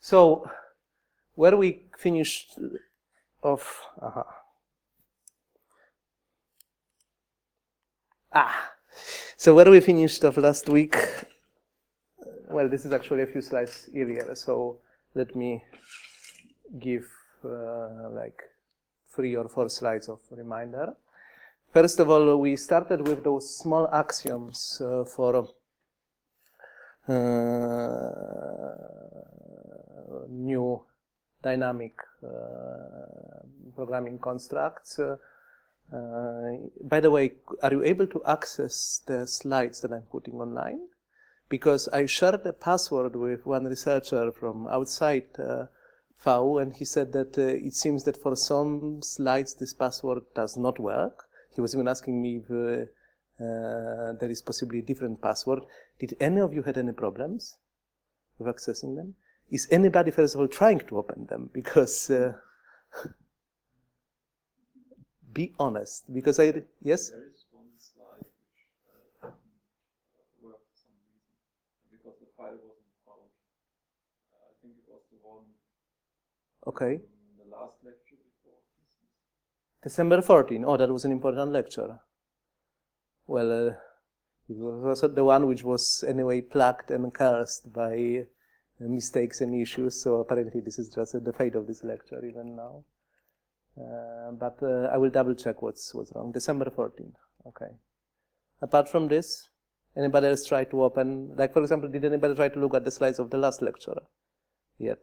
So, where we finished off, so where we finished off last week, well, this is actually a few slides earlier, so let me give like 3 or 4 slides of reminder. First of all, we started with those small axioms for new dynamic programming constructs. By the way, are you able to access the slides that I'm putting online? Because I shared a password with one researcher from outside FAU, and he said that it seems that for some slides this password does not work. He was even asking me if there is possibly a different password. Did any of you had any problems with accessing them? Is anybody, first of all, trying to open them? Because, be honest, because yes? There is one slide which worked for some reason, because the file wasn't found. I think it was the one Okay. in the last lecture before Christmas. December 14. Oh, that was an important lecture. Well, it was also the one which was anyway plagued and cursed by mistakes and issues. So apparently this is just the fate of this lecture even now. But I will double check what's wrong. December 14. Okay. Apart from this, anybody else try to open? Like, for example, did anybody try to look at the slides of the last lecture yet?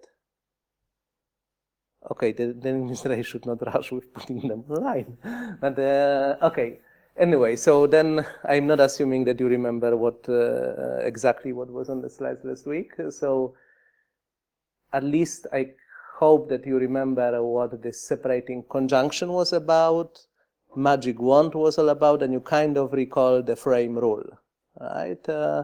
Okay, then Mr. I should not rush with putting them online. But okay. Anyway, so then I'm not assuming that you remember what exactly what was on the slides last week. So at least I hope that you remember what this separating conjunction was about, magic wand was all about, and you kind of recall the frame rule, right?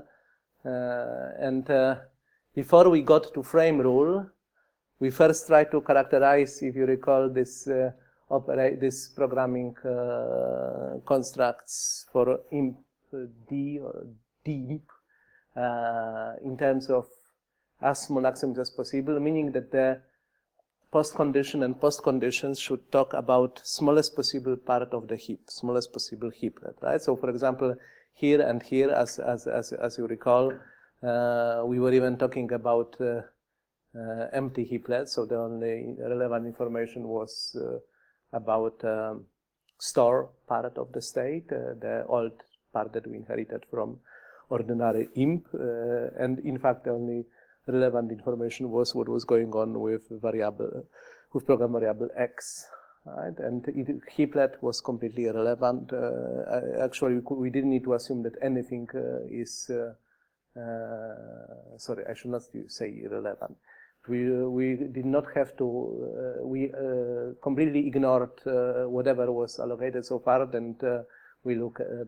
Before we got to frame rule, we first tried to characterize, if you recall, this programming constructs for imp D or deep in terms of as small axioms as possible, meaning that the post-condition and post-conditions should talk about smallest possible part of the heap, smallest possible heaplet, right? So, for example, here and here, as you recall, we were even talking about empty heaplets, so the only relevant information was about store part of the state, the old part that we inherited from ordinary imp, and in fact the only relevant information was what was going on with program variable x, right? And heaplet was completely irrelevant. Actually, we didn't need to assume that anything is. Sorry, I should not say irrelevant. We did not have to. We completely ignored whatever was allocated so far, and we look at.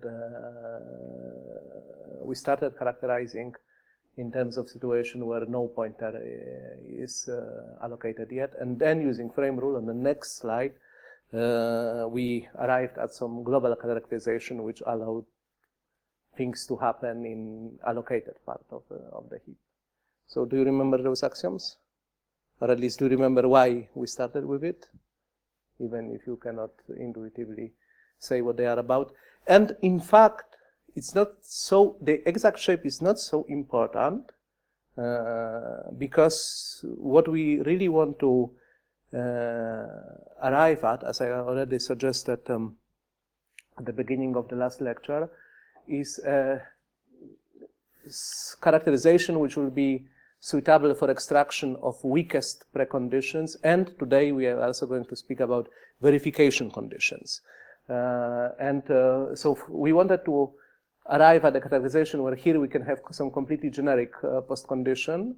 We started characterizing in terms of situation where no pointer is allocated yet. And then using frame rule on the next slide, we arrived at some global characterization which allowed things to happen in allocated part of the heap. So do you remember those axioms? Or at least do you remember why we started with it? Even if you cannot intuitively say what they are about. And in fact, it's not so, the exact shape is not so important because what we really want to arrive at, as I already suggested at the beginning of the last lecture, is a characterization which will be suitable for extraction of weakest preconditions. And today we are also going to speak about verification conditions. So we wanted to arrive at a categorization where here we can have some completely generic postcondition.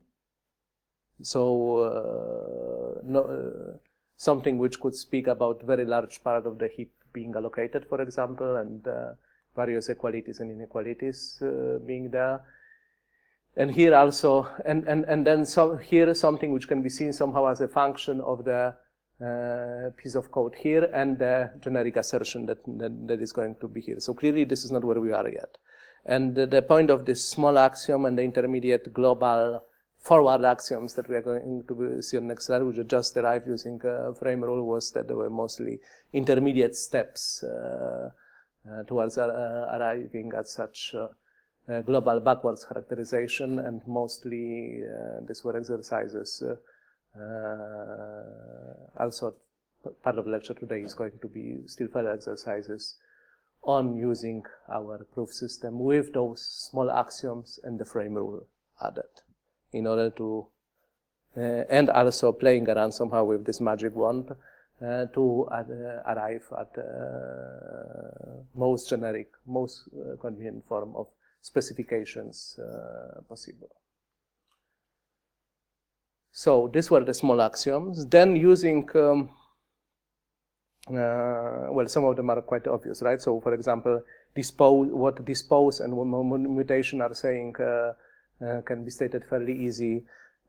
So something which could speak about very large part of the heap being allocated, for example, and various equalities and inequalities being there. And here also, and then here something which can be seen somehow as a function of the piece of code here and the generic assertion that is going to be here. So clearly this is not where we are yet. And the point of this small axiom and the intermediate global forward axioms that we are going to see on next slide, which are just derived using frame rule, was that there were mostly intermediate steps towards arriving at such global backwards characterization, and mostly these were exercises. Also, part of the lecture today is going to be still further exercises on using our proof system with those small axioms and the frame rule added, in order to, and also playing around somehow with this magic wand to arrive at most generic, most convenient form of specifications possible. So these were the small axioms. Then using, well, some of them are quite obvious, right? So for example, what dispose and mutation are saying can be stated fairly easy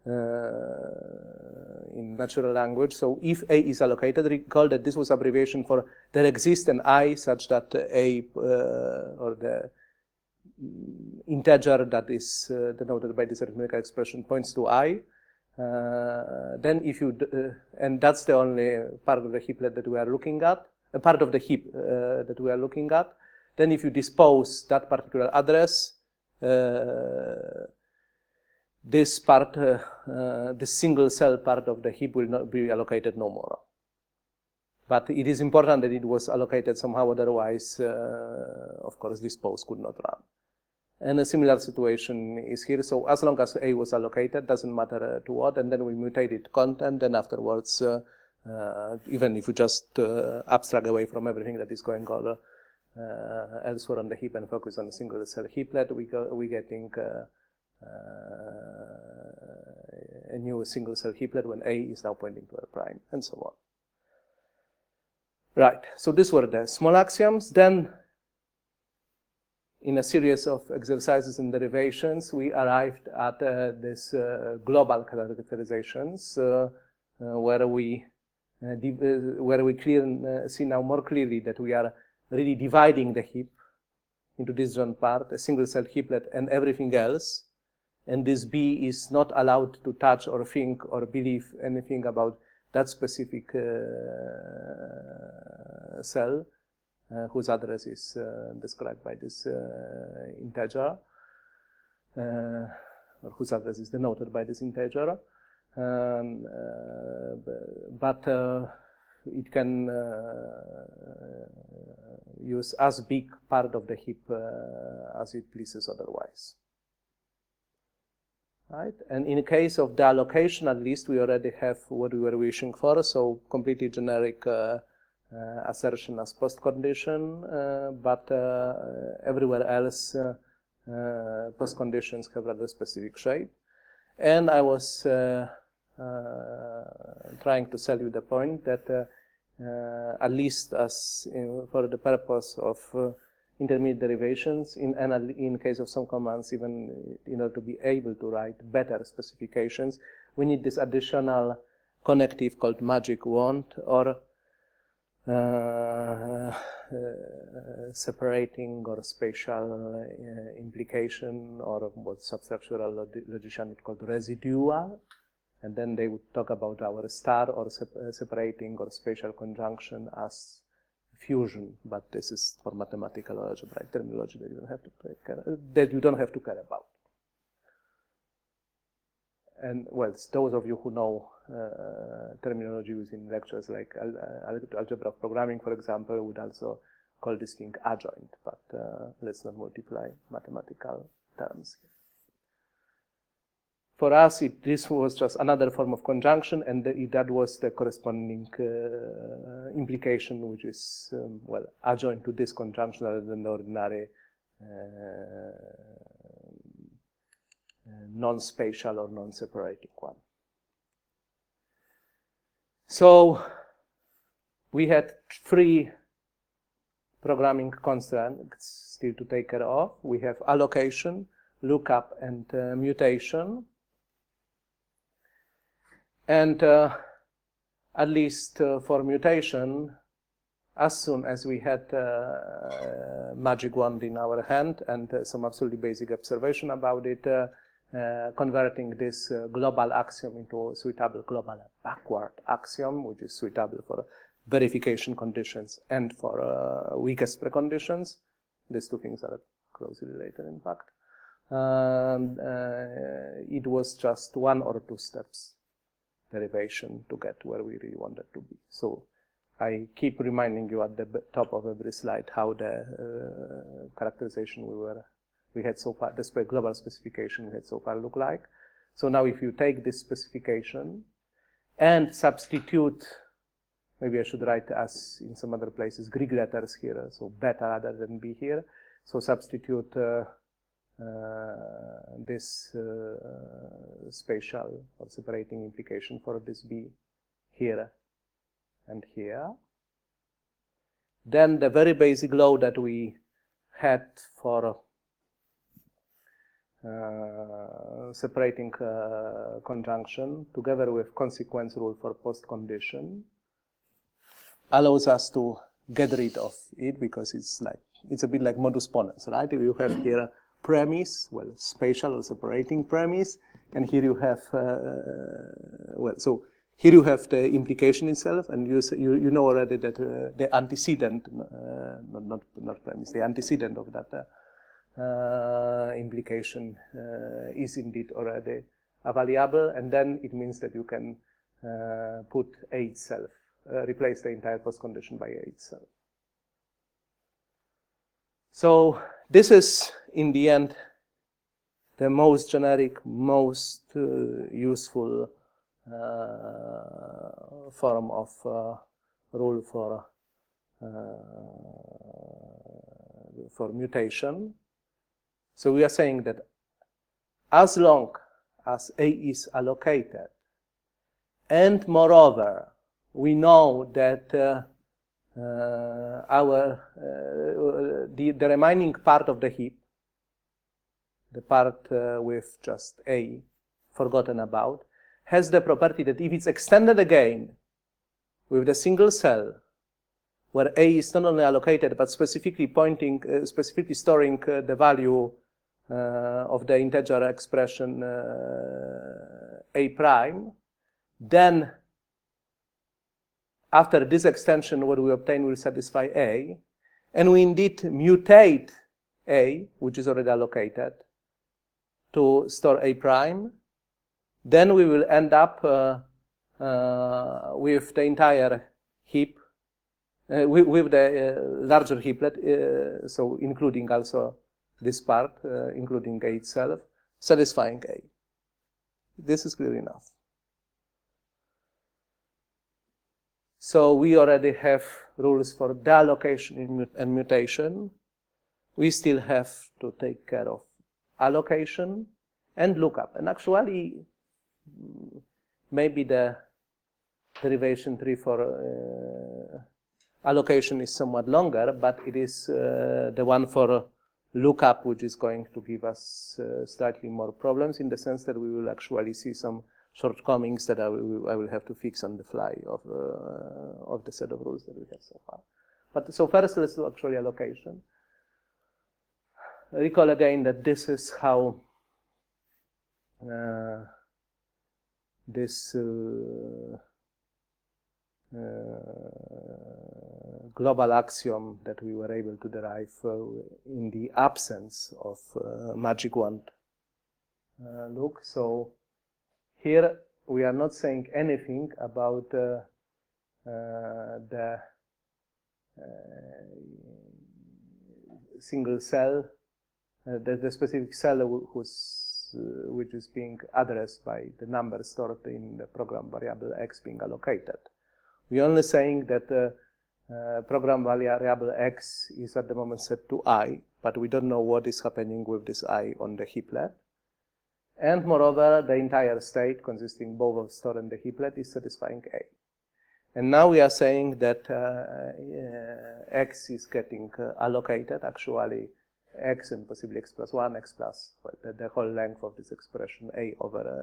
in natural language. So if A is allocated, recall that this was abbreviation for there exists an I such that A or the integer that is denoted by this arithmetical expression points to I. Then if you, and that's the only part of the heaplet that we are looking at, a part of the heap that we are looking at. Then if you dispose that particular address, this part, the single cell part of the heap will not be allocated no more. But it is important that it was allocated somehow, otherwise, of course, dispose could not run. And a similar situation is here. So as long as A was allocated, doesn't matter to what, and then we mutated content, and afterwards, even if we just abstract away from everything that is going on elsewhere on the heap and focus on a single cell heaplet, we getting a new single cell heaplet when A is now pointing to A prime, and so on. Right, so these were the small axioms. Then in a series of exercises and derivations, we arrived at this global characterizations where we see now more clearly that we are really dividing the heap into this one part, a single cell heaplet, and everything else. And this B is not allowed to touch or think or believe anything about that specific cell. Whose address is described by this integer, or whose address is denoted by this integer. But it can use as big part of the heap as it pleases otherwise. Right? And in case of the allocation, at least, we already have what we were wishing for, so completely generic assertion as post-condition, but everywhere else post-conditions have rather specific shape. And I was trying to sell you the point that at least as for the purpose of intermediate derivations, in case of some commands, even in order to be able to write better specifications, we need this additional connective called magic wand, or separating or spatial implication, or what substructural logician would call residual. And then they would talk about our star or separating or spatial conjunction as fusion, but this is for mathematical or algebraic terminology that you don't have to care about. And well, those of you who know terminology using lectures like algebra of programming, for example, would also call this thing adjoint, but let's not multiply mathematical terms. For us, this was just another form of conjunction, and that was the corresponding implication, which is, well, adjoint to this conjunction rather than the ordinary non-spatial or non-separating one. So we had 3 programming constraints still to take care of. We have allocation, lookup, and mutation. And at least for mutation, as soon as we had magic wand in our hand and some absolutely basic observation about it, converting this global axiom into a suitable global backward axiom, which is suitable for verification conditions and for weakest preconditions. These two things are closely related, in fact. It was just 1 or 2 steps derivation to get where we really wanted to be. So I keep reminding you at the top of every slide how the characterization we had so far, the global specification we had so far look like. So now if you take this specification and substitute, maybe I should write as in some other places Greek letters here, so beta rather than b here. So substitute this spatial or separating implication for this b here and here. Then the very basic law that we had for separating conjunction together with consequence rule for post condition allows us to get rid of it, because it's a bit like modus ponens, right? You have here a premise, well, spatial or separating premise, and here you have so here you have the implication itself, and you know already that the antecedent, not premise, the antecedent of that implication is indeed already a variable, and then it means that you can put A itself, replace the entire postcondition by A itself. So this is, in the end, the most generic, most useful form of rule for mutation. So we are saying that as long as A is allocated, and moreover, we know that the remaining part of the heap, the part with just A forgotten about, has the property that if it's extended again with the single cell, where A is not only allocated but specifically storing the value of the integer expression A prime, then after this extension, what we obtain will satisfy A, and we indeed mutate A, which is already allocated, to store A prime, then we will end up with the entire heap, with the larger heaplet, so including also this part, including A itself, satisfying A. This is clear enough. So we already have rules for deallocation and mutation. We still have to take care of allocation and lookup. And actually, maybe the derivation tree for allocation is somewhat longer, but it is the one for lookup which is going to give us slightly more problems, in the sense that we will actually see some shortcomings that I will have to fix on the fly of the set of rules that we have so far. But so first, let's do actually allocation. Recall again that this is how this global axiom that we were able to derive in the absence of magic wand look. So here we are not saying anything about the single cell, the specific cell which is being addressed by the number stored in the program variable x being allocated. We're only saying that the program variable x is at the moment set to I, but we don't know what is happening with this I on the heaplet. And moreover, the entire state, consisting both of store and the heaplet, is satisfying A. And now we are saying that x is getting allocated, actually x and possibly x plus 1, x plus the whole length of this expression A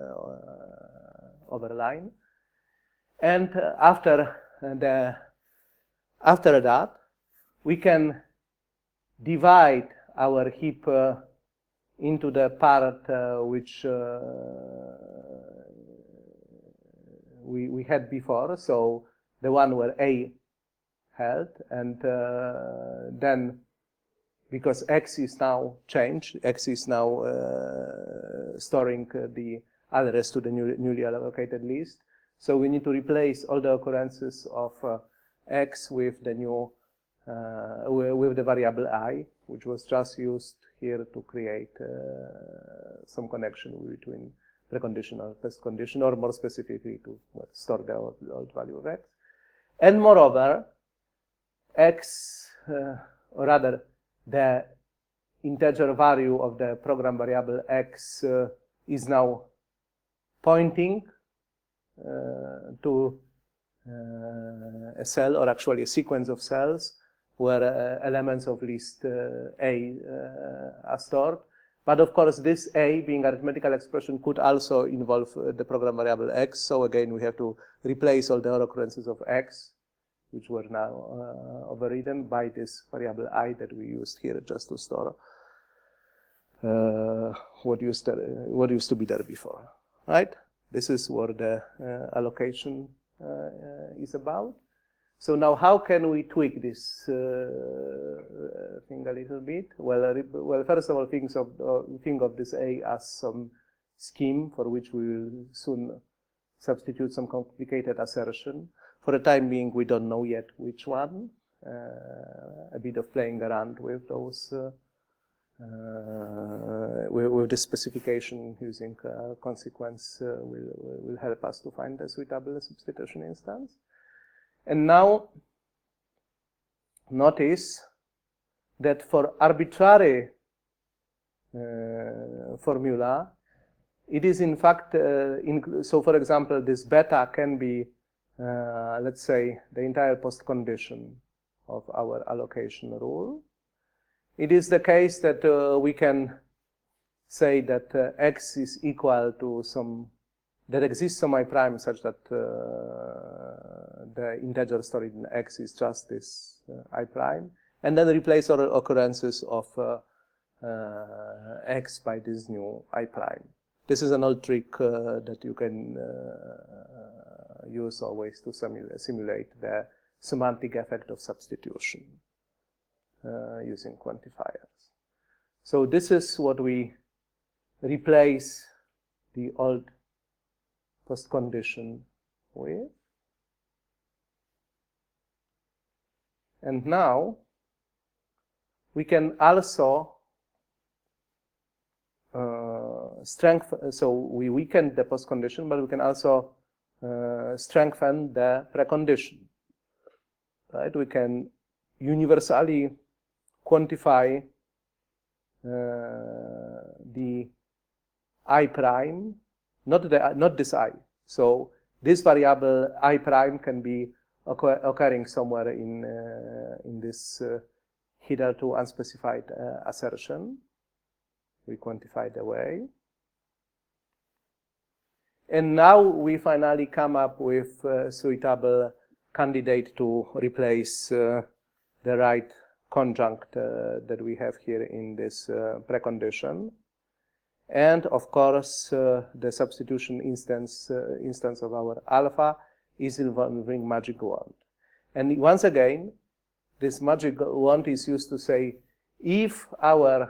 over line. And after that, we can divide our heap into the part which we had before, so the one where A held, and then because X is now changed, X is now storing the address to the newly allocated list. So we need to replace all the occurrences of X with the new with the variable I, which was just used here to create some connection between precondition and test condition, or more specifically to store the old value of X. And moreover, X, or rather, the integer value of the program variable X is now pointing to a cell, or actually a sequence of cells, where elements of list A are stored. But of course, this A, being arithmetical expression, could also involve the program variable X. So again, we have to replace all the occurrences of X, which were now overridden, by this variable I that we used here just to store what used to be there before, right? This is what the allocation is about. So now, how can we tweak this thing a little bit? Well, first of all, think of this A as some scheme for which we will soon substitute some complicated assertion. For the time being, we don't know yet which one. A bit of playing around with those, with the specification using consequence will help us to find a suitable substitution instance. And now, notice that for arbitrary formula, it is in fact, so for example, this beta can be, let's say, the entire postcondition of our allocation rule. It is the case that we can say that X is equal to some, that exists some I prime such that the integer stored in X is just this I prime, and then replace all occurrences of X by this new I prime. This is an old trick that you can use always to simulate the semantic effect of substitution using quantifiers. So this is what we replace the old postcondition with. And now we can also so we weaken the postcondition, but we can also strengthen the precondition. Right? We can universally quantify the I prime, not this I. So this variable I prime can be occurring somewhere in this hitherto unspecified assertion. We quantify the way. And now we finally come up with a suitable candidate to replace the right conjunct that we have here in this precondition. And of course, the substitution instance of our alpha is involving magic wand. And once again, this magic wand is used to say, if our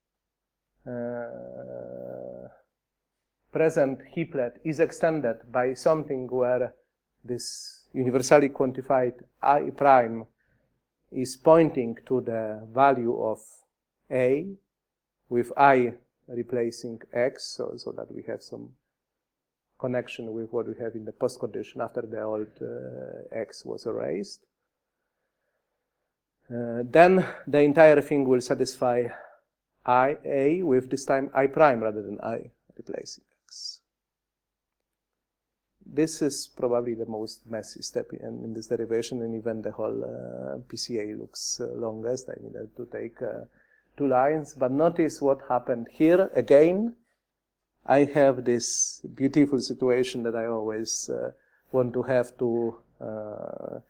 present heaplet is extended by something where this universally quantified I prime is pointing to the value of A, with I replacing X, so that we have some connection with what we have in the postcondition after the old X was erased. Then the entire thing will satisfy A with this time I prime rather than I replacing X. This is probably the most messy step in this derivation, and even the whole PCA looks longest. I needed to take 2 lines, but notice what happened here. Again, I have this beautiful situation that I always want to have to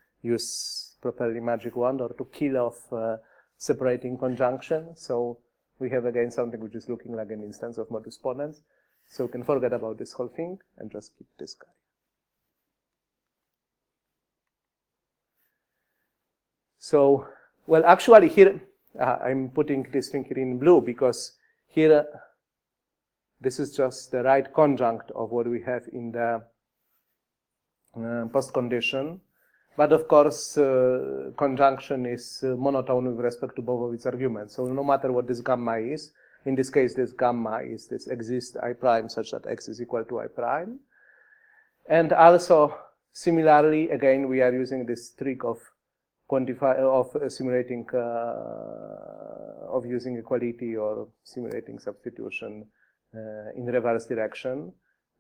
use properly magic wand, or to kill off separating conjunction. So we have again something which is looking like an instance of modus ponens. So we can forget about this whole thing and just keep this guy. So, well, actually here, I'm putting this thing here in blue because here, this is just the right conjunct of what we have in the postcondition. But of course, conjunction is monotone with respect to both of its arguments. So no matter what this gamma is, in this case, this gamma is this exist I prime such that x is equal to I prime. And also, similarly, again, we are using this trick of simulating, of using equality or simulating substitution in reverse direction.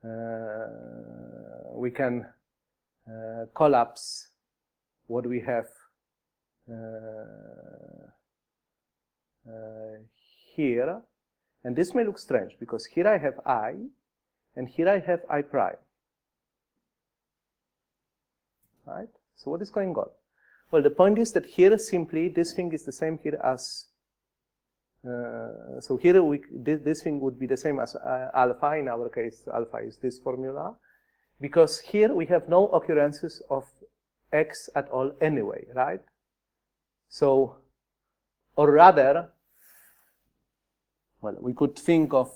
We can collapse what we have here, and this may look strange because here I have I, and here I have I prime. Right? So what is going on? Well, the point is that here simply this thing is the same here as. So here this thing would be the same as alpha. In our case, alpha is this formula, because here we have no occurrences of x at all anyway, right? So, or rather, well, we could think of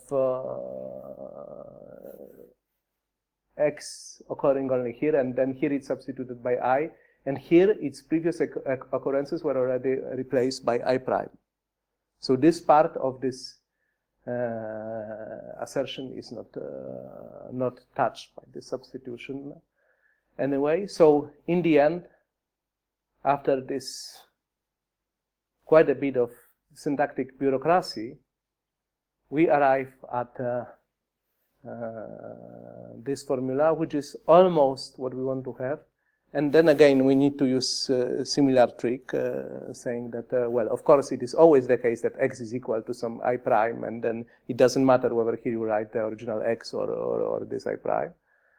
x occurring only here, and then here it's substituted by I, and here its previous occurrences were already replaced by I prime. So this part of this assertion is not touched by this substitution anyway. So in the end, after this quite a bit of syntactic bureaucracy, we arrive at this formula, which is almost what we want to have. And then again, we need to use a similar trick, saying that, well, of course, it is always the case that x is equal to some I prime, and then it doesn't matter whether here you write the original x or this I prime.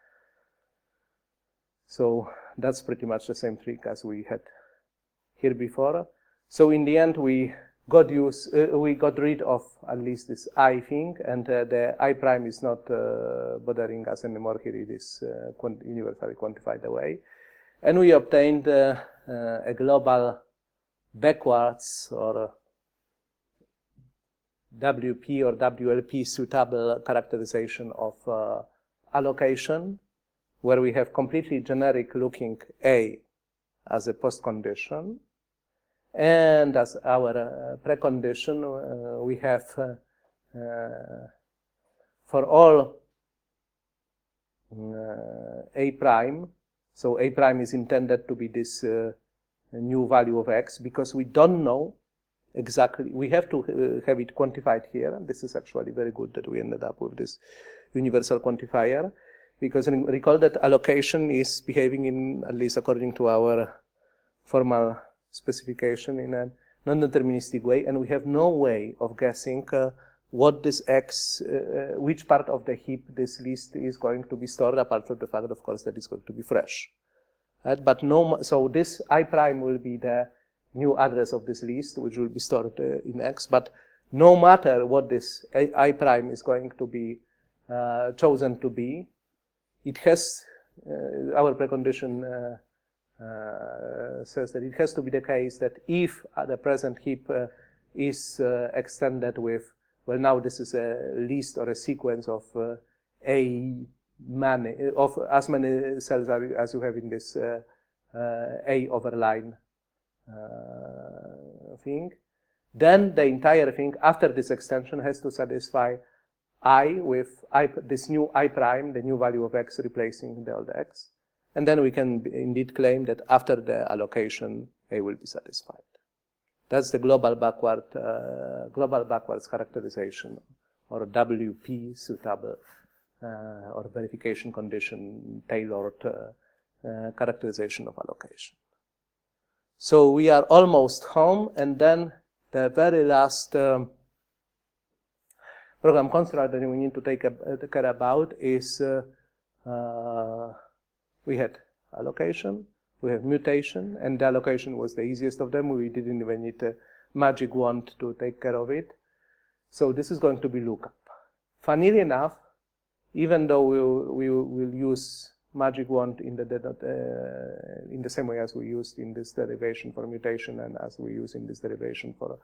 So that's pretty much the same trick as we had here before. So in the end, we got rid of at least this I thing, and the I prime is not bothering us anymore. Here it is universally quantified away. And we obtained a global backwards or WP or WLP suitable characterization of allocation, where we have completely generic looking A as a postcondition. And as our precondition, we have for all A prime. So A prime is intended to be this new value of x, because we don't know exactly, we have to have it quantified here. This is actually very good that we ended up with this universal quantifier, because recall that allocation is behaving in, at least according to our formal specification, in a non-deterministic way, and we have no way of guessing what this x, which part of the heap this list is going to be stored, apart from the fact, of course, that it's going to be fresh. Right? But no, so this I prime will be the new address of this list, which will be stored in X. But no matter what this I prime is going to be chosen to be, it has, our precondition says that it has to be the case that if the present heap is extended with, well, now this is a list or a sequence of as many cells as you have in this A over line thing, then the entire thing after this extension has to satisfy I with this new I prime, the new value of x replacing the old x. And then we can indeed claim that after the allocation, A will be satisfied. That's the global backwards characterization, or WP suitable, or verification condition tailored characterization of allocation. So we are almost home, and then the very last program construct that we need to take care about is we had allocation, we have mutation, and the allocation was the easiest of them. We didn't even need a magic wand to take care of it. So this is going to be lookup. Funnily enough, even though we will use magic wand in the same way as we used in this derivation for mutation and as we use in this derivation for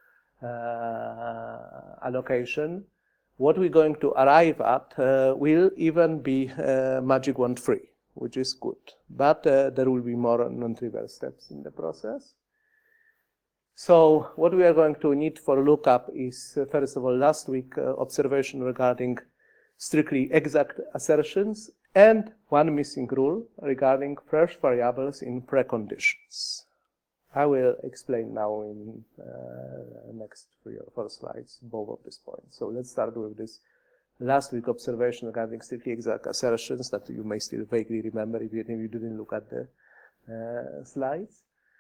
allocation, what we're going to arrive at will even be magic wand free, which is good. But there will be more non-trivial steps in the process. So what we are going to need for lookup is, first of all, last week observation regarding strictly exact assertions and one missing rule regarding fresh variables in preconditions. I will explain now in next 3 or 4 slides both of these points. So let's start with this last week observation regarding strictly exact assertions that you may still vaguely remember if you didn't look at the slides.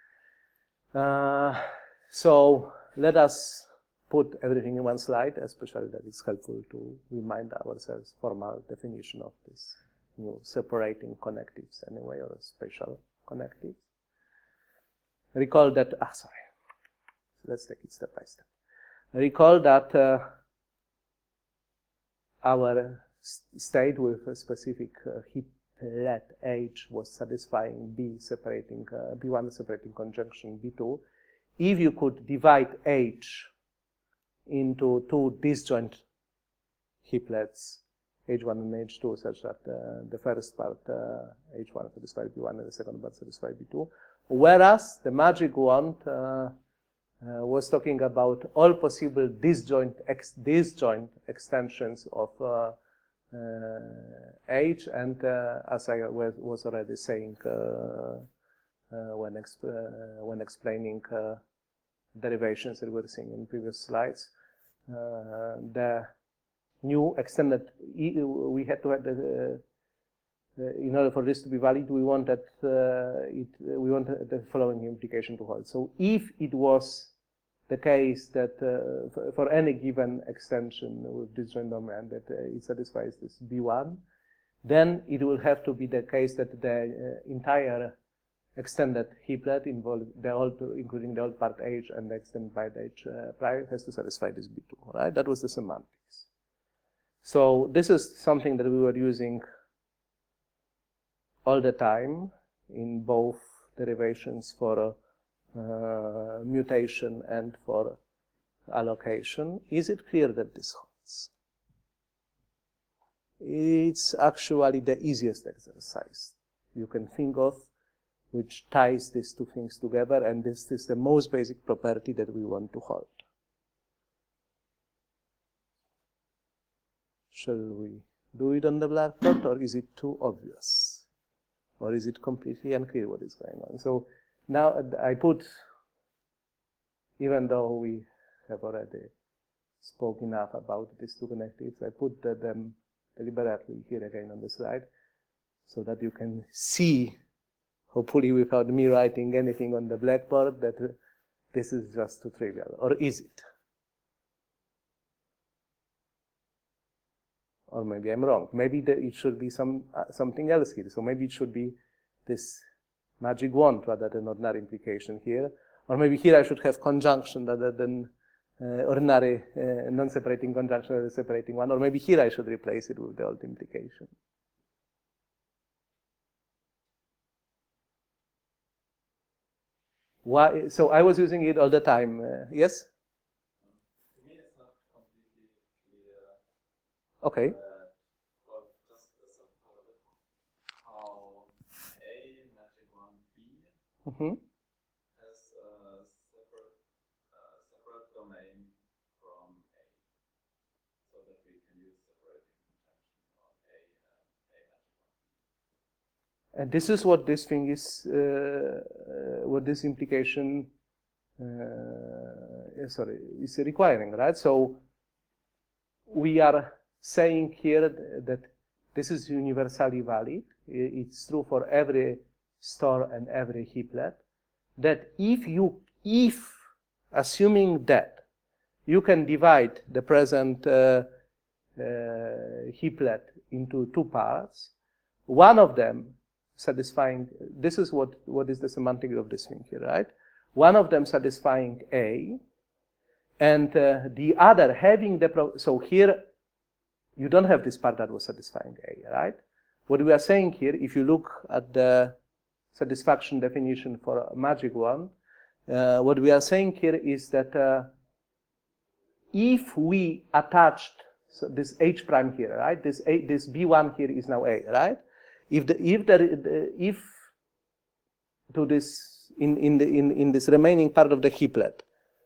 So let us put everything in one slide, especially that it's helpful to remind ourselves formal definition of this new separating connectives anyway, or spatial connectives. Recall that, let's take it step by step. Recall that our state with a specific hiplet H was satisfying B separating, B1 separating conjunction B2. If you could divide H into 2 disjoint hiplets, H1 and H2, such that the first part, H1 satisfies B1 and the second part satisfies B2. Whereas the magic wand was talking about all possible disjoint extensions of H, and as I was already saying when explaining derivations that we were seeing in previous slides, the new extended, we had to have in order for this to be valid, we wanted the following implication to hold. So if it was the case that for any given extension with disjoint domain that it satisfies this B1, then it will have to be the case that the entire extended hiplet including the old part H and the extended part H prime has to satisfy this B2, right? That was the semantics. So this is something that we were using all the time in both derivations for mutation and for allocation. Is it clear that this holds? It's actually the easiest exercise you can think of, which ties these two things together, and this is the most basic property that we want to hold. Shall we do it on the blackboard, or is it too obvious? Or is it completely unclear what is going on? So now I put, even though we have already spoken enough about these two connectives, I put them deliberately here again on the slide so that you can see, hopefully without me writing anything on the blackboard, that this is just too trivial. Or is it? Or maybe I'm wrong. Maybe it should be something else here. So maybe it should be this magic wand rather than ordinary implication here. Or maybe here I should have conjunction rather than ordinary non-separating conjunction rather than separating one. Or maybe here I should replace it with the old implication. Why? So I was using it all the time. Yes? To me, it's not completely clear. Okay. Well, just as a part of it, how A magic wand B has a separate domain from A, so that we can use separating conjunction on A and A magic wand. And this is what this thing is, what this implication is requiring, right? So we are saying here that this is universally valid. It's true for every store and every hiplet. That if assuming that you can divide the present hiplet into 2 parts, one of them satisfying, this is what is the semantic of this thing here, right? One of them satisfying A And the other having the, so here you don't have this part that was satisfying A, right? What we are saying here, if you look at the satisfaction definition for a magic one, what we are saying here is that if we attached this H prime here, right? This B1 here is now A, right? If to this in this remaining part of the heaplet,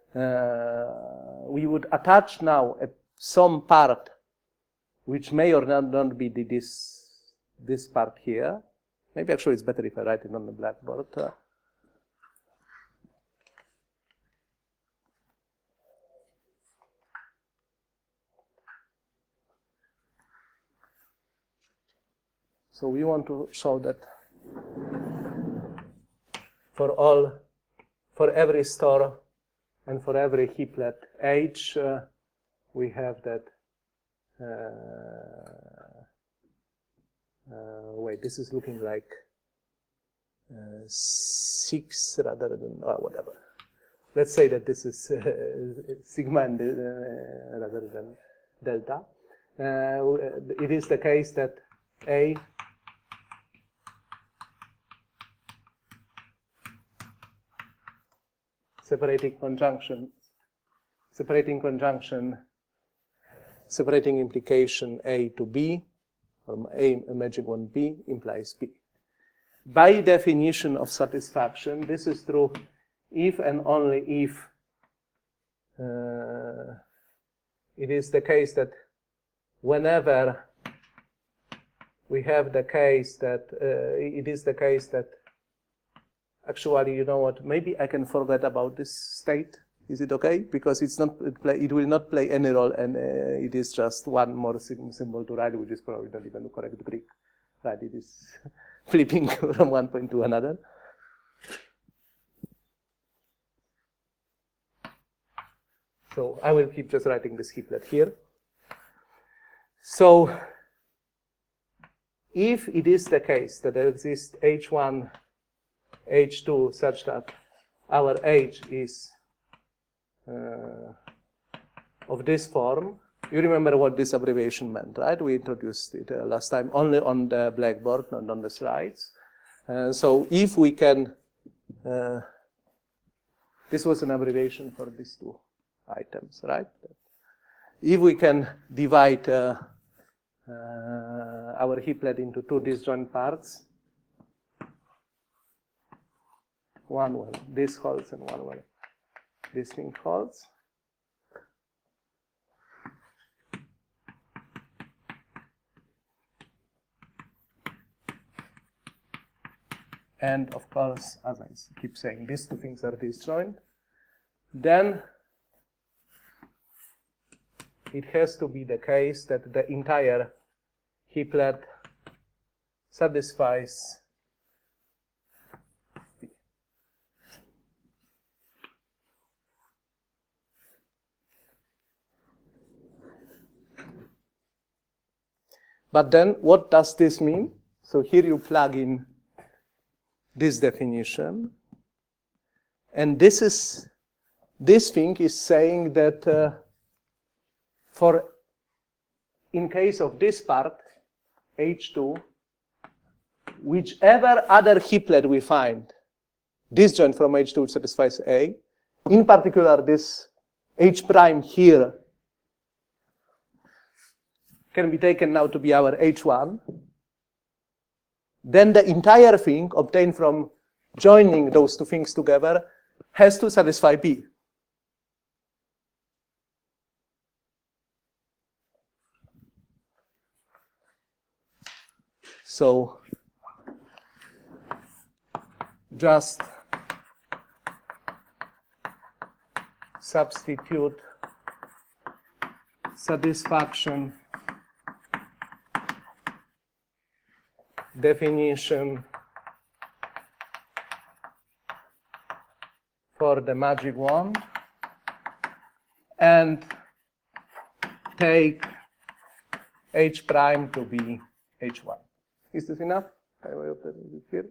we would attach now some part which may or not be this part here. Maybe actually it's better if I write it on the blackboard. So we want to show that for every store and for every heaplet H, we have that. Wait, this is looking like 6 rather than whatever. Let's say that this is sigma and, rather than delta. It is the case that A separating implication A to B, or A magic one B implies B. By definition of satisfaction, this is true if and only if it is the case that whenever we have the case that it is the case that actually, you know what, maybe I can forget about this state. Is it okay? Because it's not it will not play any role, and it is just one more symbol to write, which is probably not even the correct Greek. Right? It is flipping from one point to another. So I will keep just writing this heaplet here. So if it is the case that there exists H1, H2 such that our H is of this form, you remember what this abbreviation meant, right? We introduced it last time only on the blackboard, not on the slides. So if we can, this was an abbreviation for these two items, right? If we can divide our heaplet into two disjoint parts, one where this holds and one where this thing holds, and of course, as I keep saying, these two things are disjoint, then it has to be the case that the entire heaplet satisfies B. But then what does this mean? So here you plug in this definition, and this thing is saying that in case of this part, H2, whichever other heaplet we find disjoint from H2 which satisfies A, in particular this H prime here can be taken now to be our H1, then the entire thing obtained from joining those two things together has to satisfy B. So just substitute satisfaction definition for the magic wand and take H prime to be H1. Is this enough? I will put it here.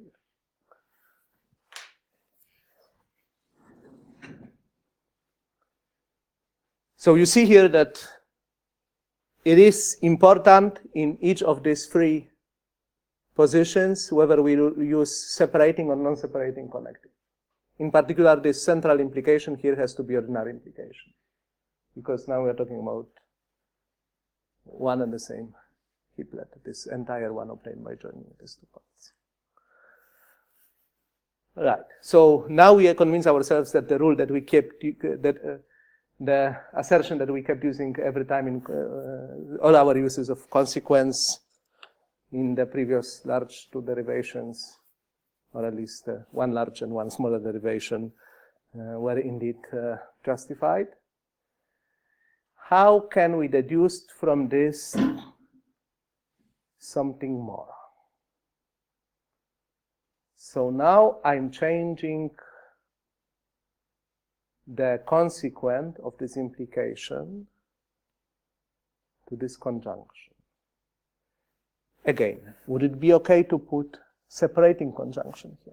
So you see here that it is important in each of these three positions whether we use separating or non-separating connective. In particular, this central implication here has to be ordinary implication, because now we are talking about one and the same hiplet, this entire one obtained by joining these two parts. Right. So now we convince ourselves that the rule that we kept, the assertion that we kept using every time in all our uses of consequence in the previous large two derivations, or at least one large and one smaller derivation, were indeed justified. How can we deduce from this something more? So now I'm changing the consequent of this implication to this conjunction. Again, would it be okay to put separating conjunction here?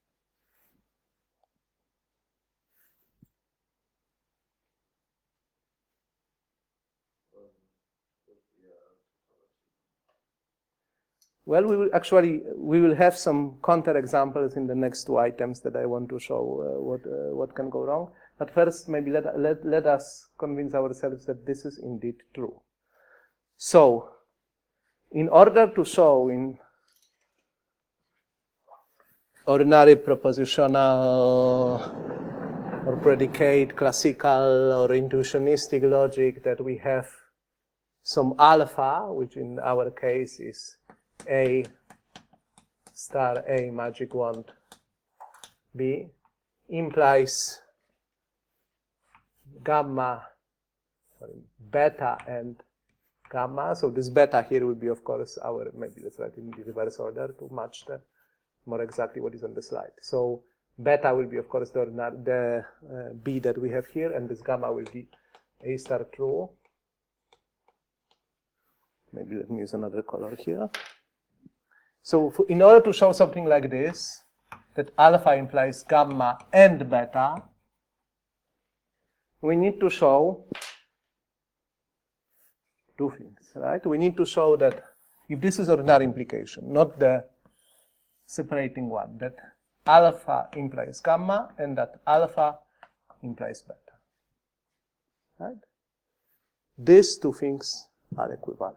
Well, we will have some counter examples in the next two items that I want to show what can go wrong. But first, maybe let us convince ourselves that this is indeed true. So, in order to show in ordinary propositional or predicate, classical or intuitionistic logic that we have some alpha, which in our case is A star A magic wand B, implies gamma, beta and gamma. So this beta here will be, of course, our, maybe let's write in the reverse order to match the more exactly what is on the slide. So beta will be, of course, the B that we have here, and this gamma will be A star true. Maybe let me use another color here. So in order to show something like this, that alpha implies gamma and beta, we need to show two things, right? We need to show that if this is ordinary implication, not the separating one, that alpha implies gamma and that alpha implies beta, right? These two things are equivalent.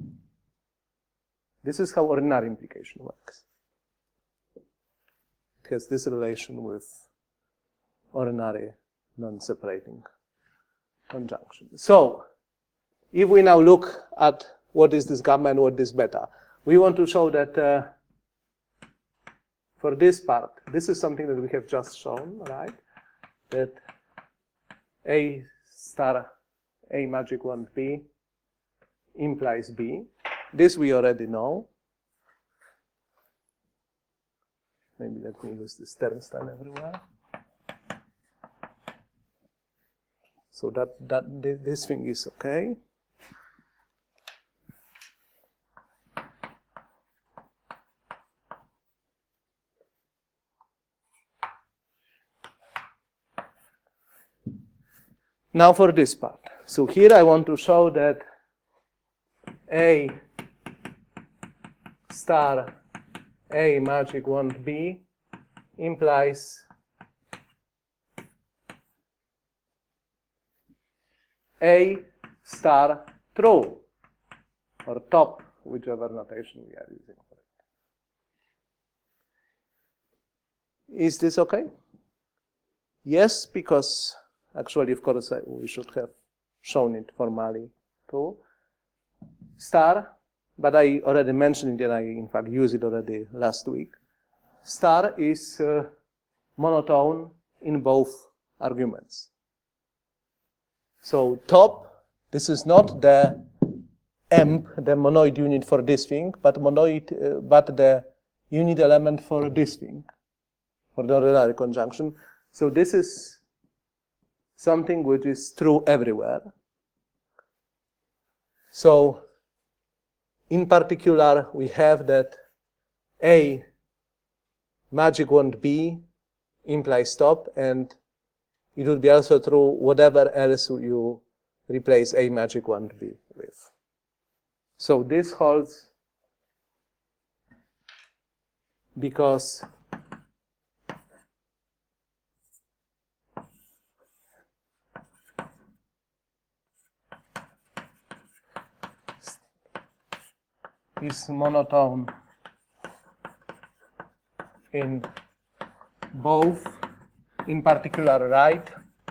This is how ordinary implication works. It has this relation with ordinary non-separating conjunction. So, if we now look at what is this gamma and what is beta, we want to show that for this part, this is something that we have just shown, right? That A star A magic wand B implies B. This we already know. Maybe let me use this Sternstein everywhere. So this thing is okay. Now for this part. So here I want to show that A star A magic wand B implies A star true, or top, whichever notation we are using for it. Is this okay? Yes, because actually, of course, we should have shown it formally too. Star, but I already mentioned it, and I in fact used it already last week. Star is monotone in both arguments. So top, this is not the emp, the monoid unit for this thing, but the unit element for this thing, for the ordinary conjunction. So this is something which is true everywhere. So in particular, we have that A magic wand B implies top, and it would be also true whatever else you replace A magic 1B with. So this holds because is monotone in both, in particular, right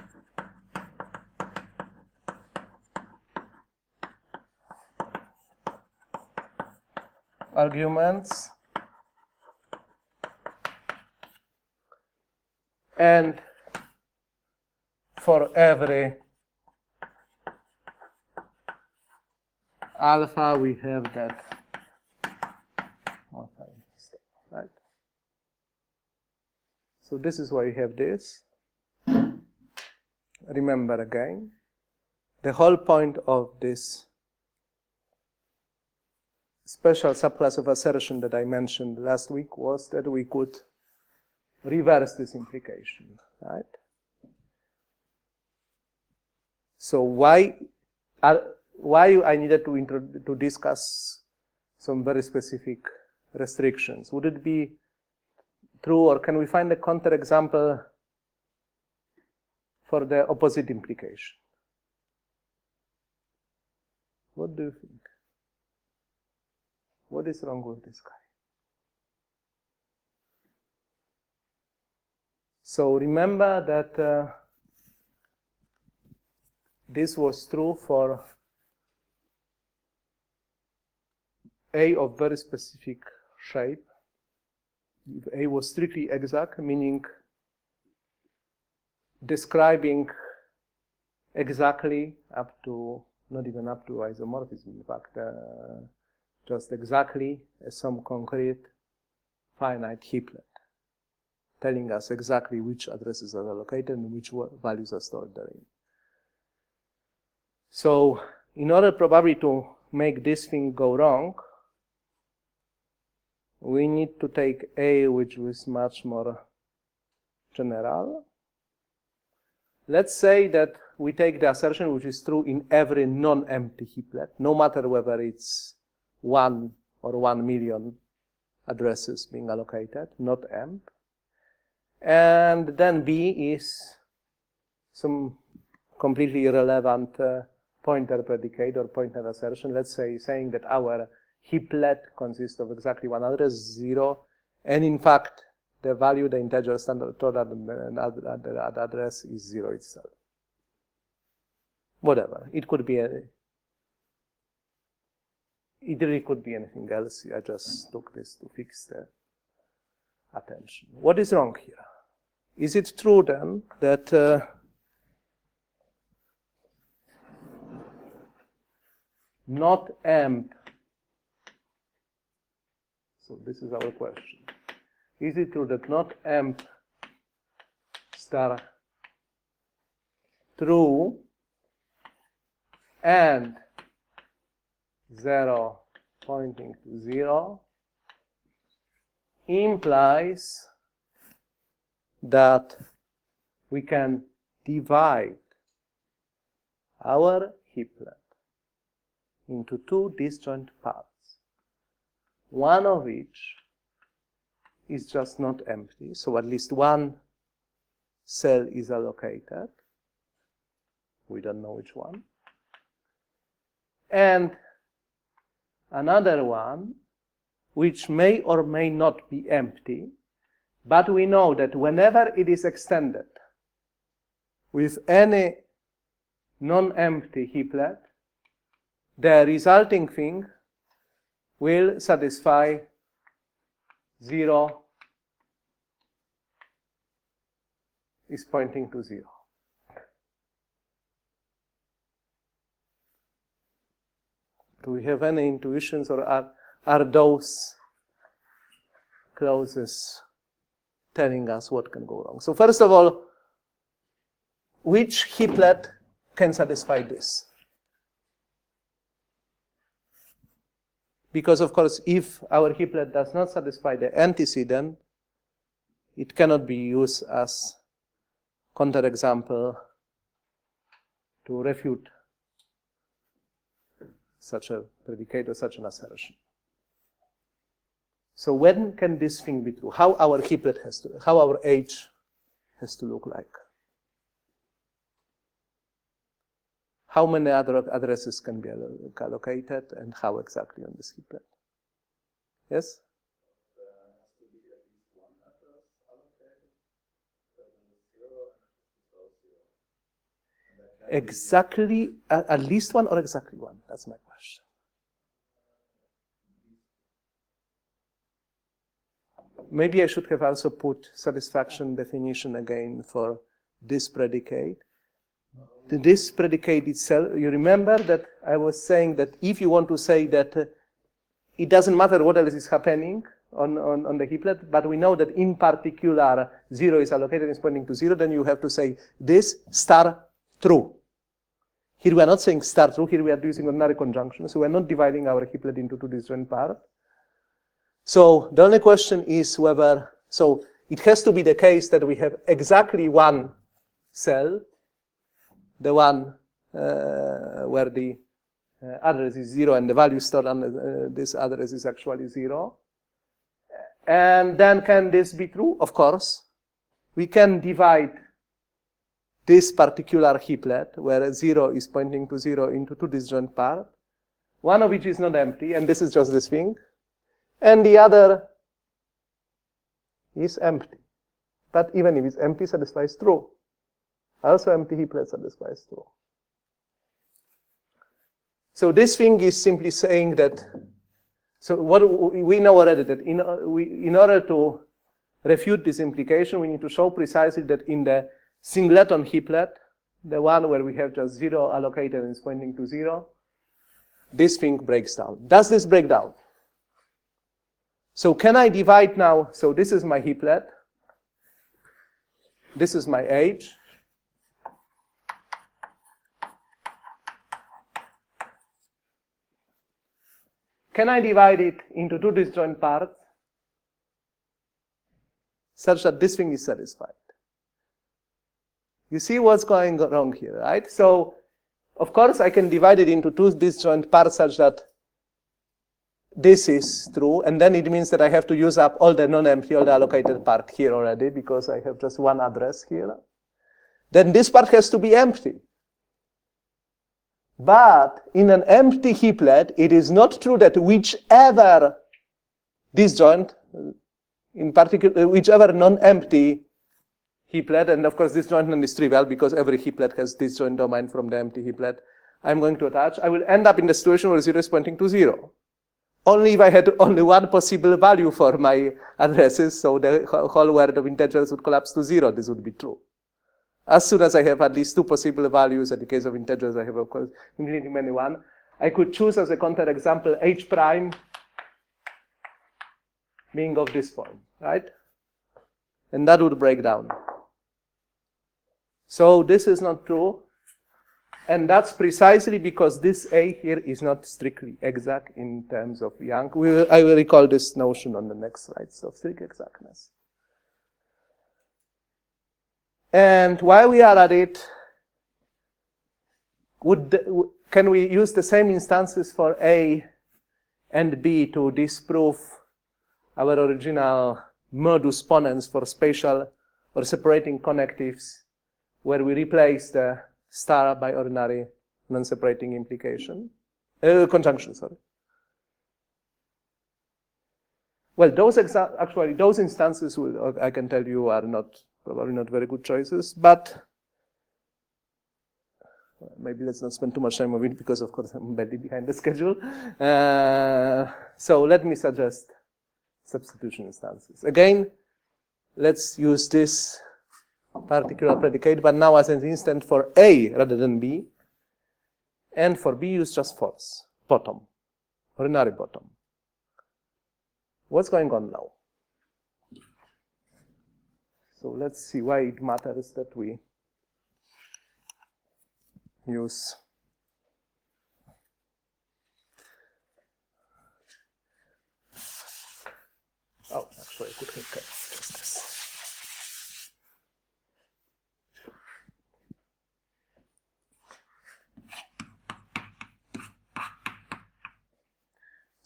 arguments and for every alpha we have that, right? So this is why we have this. Remember again, the whole point of this special subclass of assertion that I mentioned last week was that we could reverse this implication, right? So why I needed to discuss some very specific restrictions? Would it be true, or can we find a counterexample for the opposite implication? What do you think? What is wrong with this guy? So remember that this was true for A of very specific shape. If A was strictly exact, meaning describing exactly up to, not even up to isomorphism, in fact, just exactly some concrete finite heaplet, telling us exactly which addresses are allocated and which values are stored therein. So in order probably to make this thing go wrong, we need to take A, which is much more general. Let's say that we take the assertion which is true in every non-empty heaplet, no matter whether it's 1 or 1 million addresses being allocated, not emp. And then B is some completely irrelevant pointer predicate or pointer assertion. Let's say saying that our heaplet consists of exactly one address, 0, and in fact the value, the integer standard address is 0 itself. Whatever. It could be it really could be anything else. I just took this to fix the attention. What is wrong here? Is it true then that not emp, so this is our question, is it true that not emp star true and 0 pointing to 0 implies that we can divide our heaplet into 2 disjoint parts, one of which is just not empty, so at least one cell is allocated, we don't know which one, and another one which may or may not be empty, but we know that whenever it is extended with any non-empty heaplet, the resulting thing will satisfy 0 is pointing to 0. Do we have any intuitions, or are those clauses telling us what can go wrong? So first of all, which heaplet can satisfy this? Because of course, if our heaplet does not satisfy the antecedent, it cannot be used as counterexample to refute such a predicate or such an assertion. So when can this thing be true? How our heaplet has to, how our H has to look like? How many other addresses can be allocated, and how exactly on this heaplet? Yes? Exactly, at least one or exactly one? That's my question. Maybe I should have also put satisfaction definition again for this predicate. This predicate itself, you remember that I was saying that if you want to say that it doesn't matter what else is happening on the heaplet, but we know that in particular 0 is allocated and is pointing to 0, then you have to say this star true. Here we are not saying star true, here we are using ordinary conjunction, so we are not dividing our heaplet into two disjoint parts. So the only question is whether, so it has to be the case that we have exactly one cell, the one where the address is 0 and the value stored on this address is actually 0. And then can this be true? Of course. We can divide this particular heaplet, where 0 is pointing to 0, into two disjoint parts, one of which is not empty, and this is just this thing, and the other is empty. But even if it's empty, satisfies true. Also empty heaplet satisfies true. So this thing is simply saying that, so what we know already that in order to refute this implication, we need to show precisely that in the singleton heaplet, the one where we have just 0 allocated and is pointing to 0, this thing breaks down. Does this break down? So can I divide now, so this is my heaplet, this is my H, can I divide it into two disjoint parts such that this thing is satisfied? You see what's going wrong here, right? So, of course, I can divide it into two disjoint parts such that this is true, and then it means that I have to use up all the non-empty, all the allocated part here already, because I have just one address here. Then this part has to be empty. But in an empty heaplet, it is not true that whichever disjoint, in particular, whichever non-empty heaplet, and of course disjoint is trivial because every heaplet has disjoint domain from the empty heaplet I'm going to attach, I will end up in the situation where 0 is pointing to 0. Only if I had only one possible value for my addresses, so the whole world of integers would collapse to 0, this would be true. As soon as I have at least two possible values, in the case of integers, I have, of course, infinitely many one, I could choose as a counterexample H prime being of this form, right? And that would break down. So this is not true. And that's precisely because this A here is not strictly exact in terms of Young. I will recall this notion on the next slide, so strict exactness. And while we are at it, can we use the same instances for A and B to disprove our original modus ponens for spatial or separating connectives, where we replace the star by ordinary non-separating implication, conjunction, sorry. Well, those actually, those instances, I can tell you, are probably not very good choices, but maybe let's not spend too much time on it because, of course, I'm badly behind the schedule. So let me suggest substitution instances. Again, let's use this particular predicate, but now as an instant for A rather than B, and for B use just false, bottom, ordinary bottom. What's going on now? So let's see why it matters that we use actually I could have kept just this.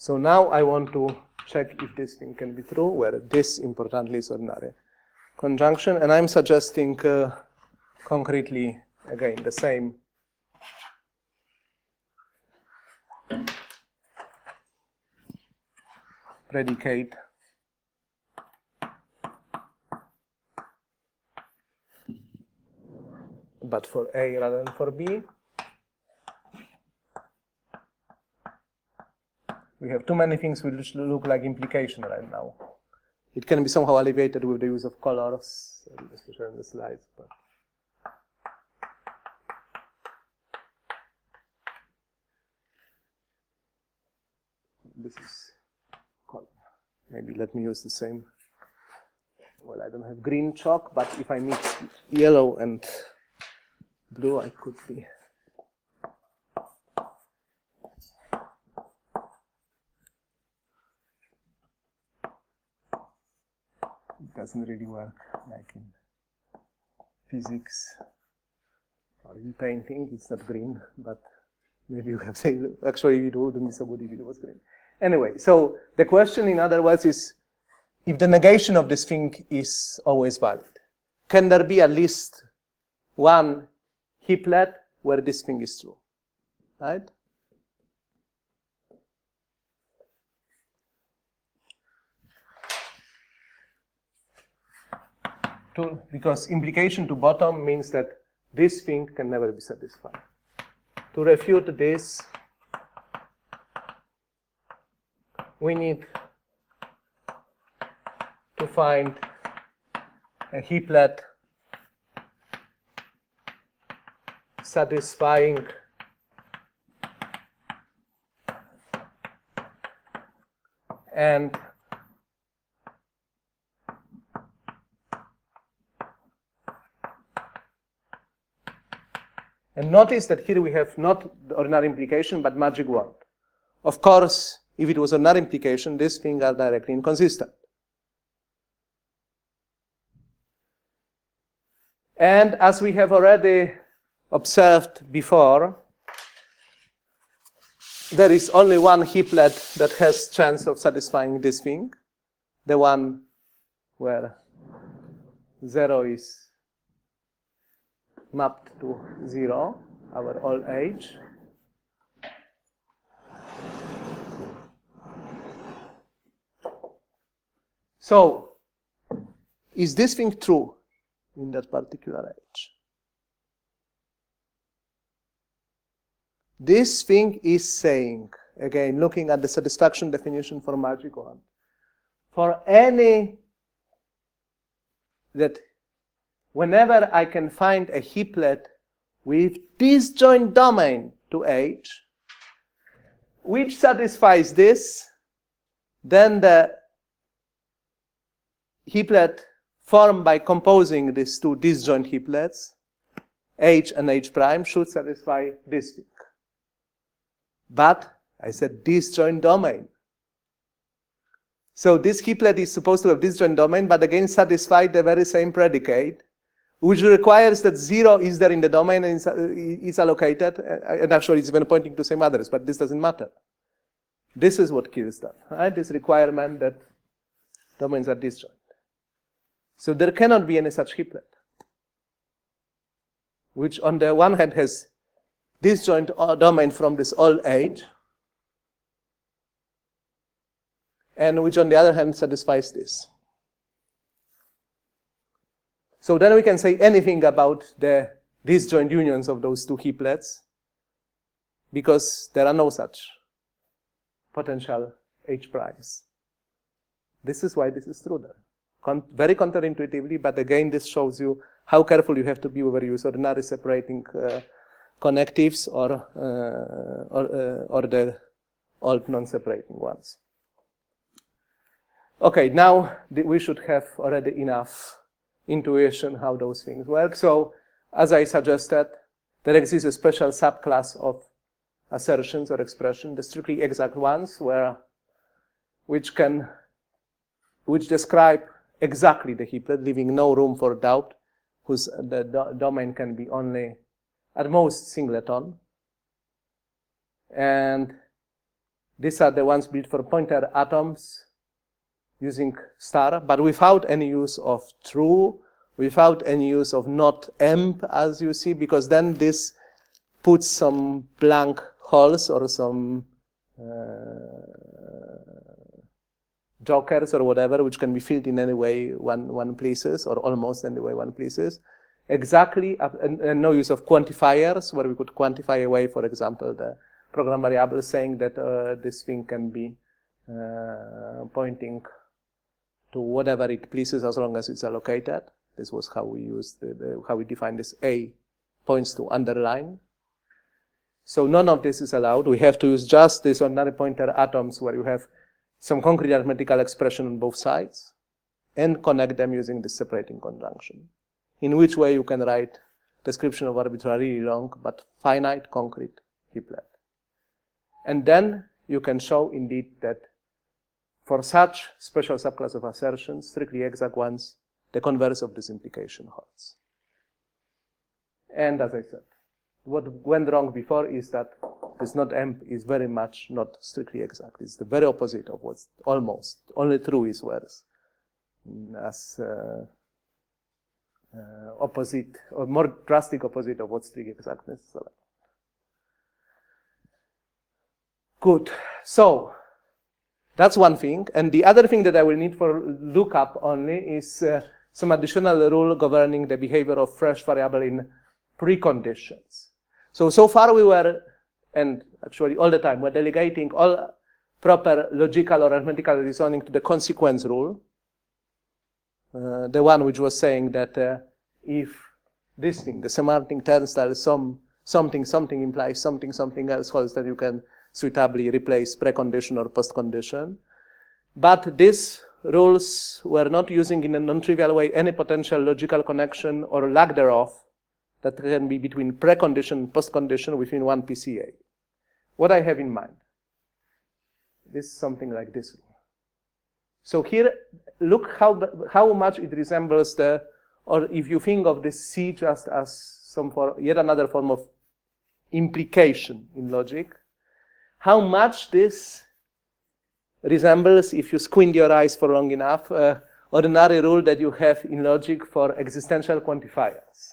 So now I want to check if this thing can be true, where this importantly is ordinary conjunction, and I'm suggesting concretely again the same predicate but for A rather than for B. We have too many things which look like implication right now. It can be somehow alleviated with the use of colors, especially in the slides. But this is color. Maybe let me use the same. Well, I don't have green chalk, but if I mix yellow and blue, I could be. It doesn't really work like in physics or in painting. It's not green, but maybe you have said, actually it wouldn't be so good if it was green. Anyway, so the question in other words is, if the negation of this thing is always valid, can there be at least one heaplet where this thing is true, right? Because implication to bottom means that this thing can never be satisfied. To refute this, we need to find a heaplet satisfying and notice that here we have not the ordinary implication, but magic word. Of course, if it was ordinary implication, these things are directly inconsistent. And as we have already observed before, there is only one heaplet that has chance of satisfying this thing, the one where 0 is mapped to 0, our old age. So, is this thing true in that particular age? This thing is saying, again, looking at the satisfaction definition for magic wand, for any that whenever I can find a heaplet with disjoint domain to H, which satisfies this, then the heaplet formed by composing these two disjoint heaplets, H and H prime, should satisfy this thing. But I said disjoint domain. So this heaplet is supposed to have disjoint domain, but again satisfy the very same predicate, which requires that 0 is there in the domain and is allocated, and actually it's even pointing to same address, but this doesn't matter. This is what kills that, right? This requirement that domains are disjoint. So there cannot be any such heaplet, which on the one hand has disjoint domain from this old age, and which on the other hand satisfies this. So then we can say anything about the disjoint unions of those two heaplets, because there are no such potential H primes. This is why this is true there. Very counterintuitively, but again, this shows you how careful you have to be whether you use ordinary separating connectives or the old non-separating ones. Okay, now we should have already enough intuition how those things work. So, as I suggested, there exists a special subclass of assertions or expressions, the strictly exact ones, which describe exactly the heaplet, leaving no room for doubt, whose the domain can be only at most singleton. And These are the ones built for pointer atoms using star, but without any use of true, without any use of not emp, as you see, because then this puts some blank holes or some jokers or whatever, which can be filled in any way one places, or almost any way one places. Exactly, and no use of quantifiers, where we could quantify away, for example, the program variable, saying that this thing can be pointing to whatever it pleases as long as it's allocated. This was how we used how we defined this A points to underline. So none of this is allowed. We have to use just these ordinary pointer atoms where you have some concrete arithmetical expression on both sides and connect them using this separating conjunction, in which way you can write description of arbitrarily long but finite concrete triplet. And then you can show indeed that for such special subclass of assertions, strictly exact ones, the converse of this implication holds. And as I said, what went wrong before is that this not emp is very much not strictly exact. It's the very opposite of what's almost, only true is worse, as opposite, or more drastic opposite of what strict exactness is allowed. Good. So that's one thing. And the other thing that I will need for lookup only is some additional rule governing the behavior of fresh variable in preconditions. So far we were, and actually all the time, we're delegating all proper logical or arithmetical reasoning to the consequence rule. The one which was saying that if this thing, the semantic turnstile, something implies something else holds, that you can suitably replace precondition or postcondition. But these rules were not using in a non-trivial way any potential logical connection or lack thereof that can be between precondition and postcondition within one PCA. What I have in mind is something like this. So here, look how much it resembles or if you think of this C just as yet another form of implication in logic, how much this resembles, if you squint your eyes for long enough, ordinary rule that you have in logic for existential quantifiers.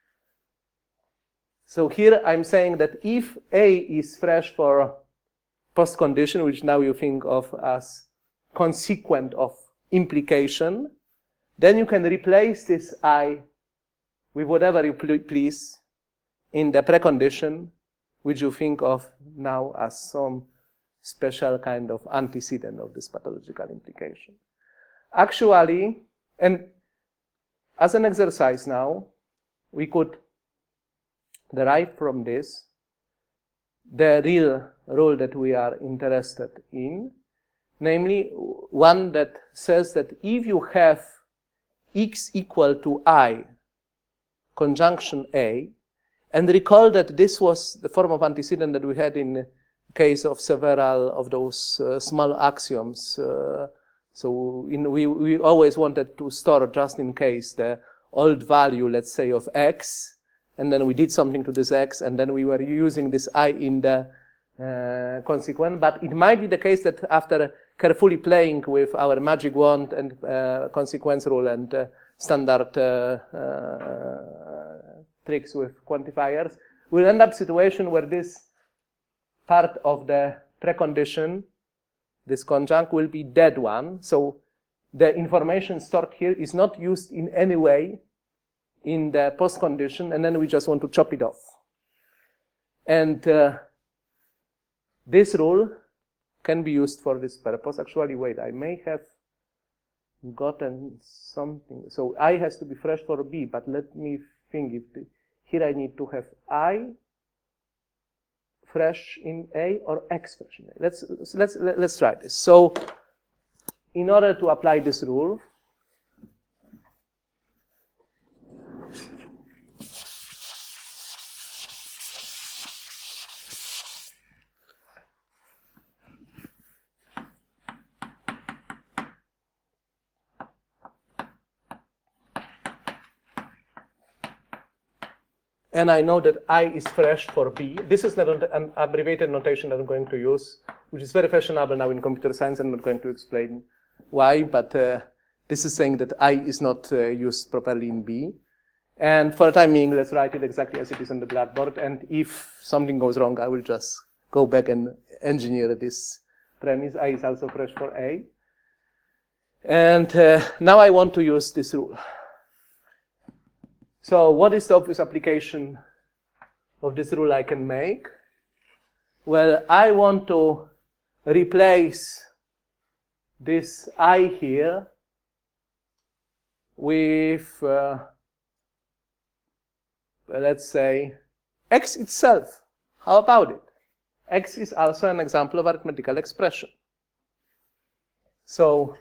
So here I'm saying that if A is fresh for postcondition, which now you think of as consequent of implication, then you can replace this I with whatever you please in the precondition, which you think of now as some special kind of antecedent of this pathological implication. Actually, and as an exercise now, we could derive from this the real rule that we are interested in, namely one that says that if you have x equal to I conjunction A, and recall that this was the form of antecedent that we had in case of several of those small axioms. We always wanted to store just in case the old value, let's say, of x, and then we did something to this x, and then we were using this I in the consequent. But it might be the case that after carefully playing with our magic wand and consequence rule and standard tricks with quantifiers, we'll end up situation where this part of the precondition, this conjunct, will be dead one. So the information stored here is not used in any way in the postcondition, and then we just want to chop it off. And this rule can be used for this purpose. Actually, wait, I may have gotten something. So I has to be fresh for B, but let me think. Here I need to have I fresh in A or X fresh in A. Let's try this. So in order to apply this rule, and I know that I is fresh for B. This is not an abbreviated notation that I'm going to use. which is very fashionable now in computer science. I'm not going to explain why, but this is saying that I is not used properly in B. And for the time being, let's write it exactly as it is on the blackboard. And if something goes wrong, I will just go back and engineer this premise. I is also fresh for A. And now I want to use this rule. So what is the obvious application of this rule I can make? Well, I want to replace this I here with, let's say, x itself. How about it? X is also an example of arithmetical expression. So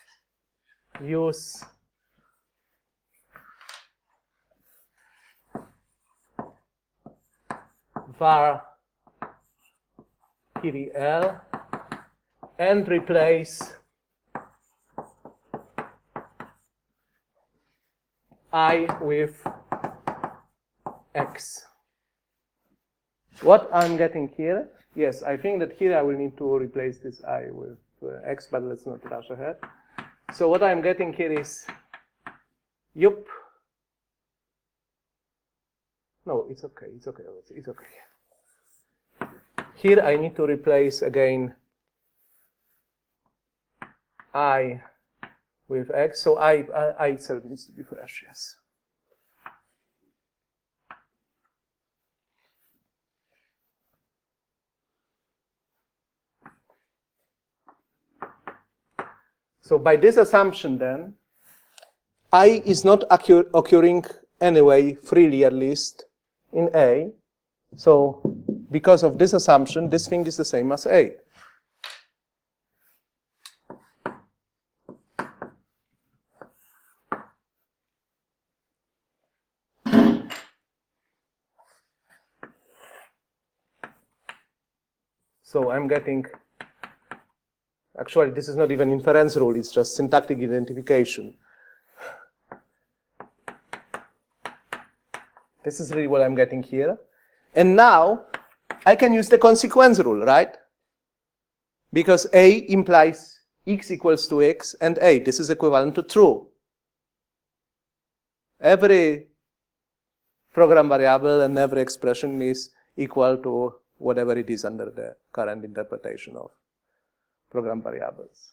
use var kiri L and replace I with x. What I'm getting here, yes, I think that here I will need to replace this I with x, but let's not rush ahead. So what I'm getting here is, yup. No, it's okay, it's okay, it's okay. Here I need to replace again I with x, so I itself needs to be fresh, yes. So by this assumption then, I is not occurring anyway, freely at least, in A. So because of this assumption, this thing is the same as A. So I'm getting, actually this is not even inference rule, it's just syntactic identification. This is really what I'm getting here. And now I can use the consequence rule, right? Because A implies x equals to x and A. This is equivalent to true. Every program variable and every expression is equal to whatever it is under the current interpretation of program variables.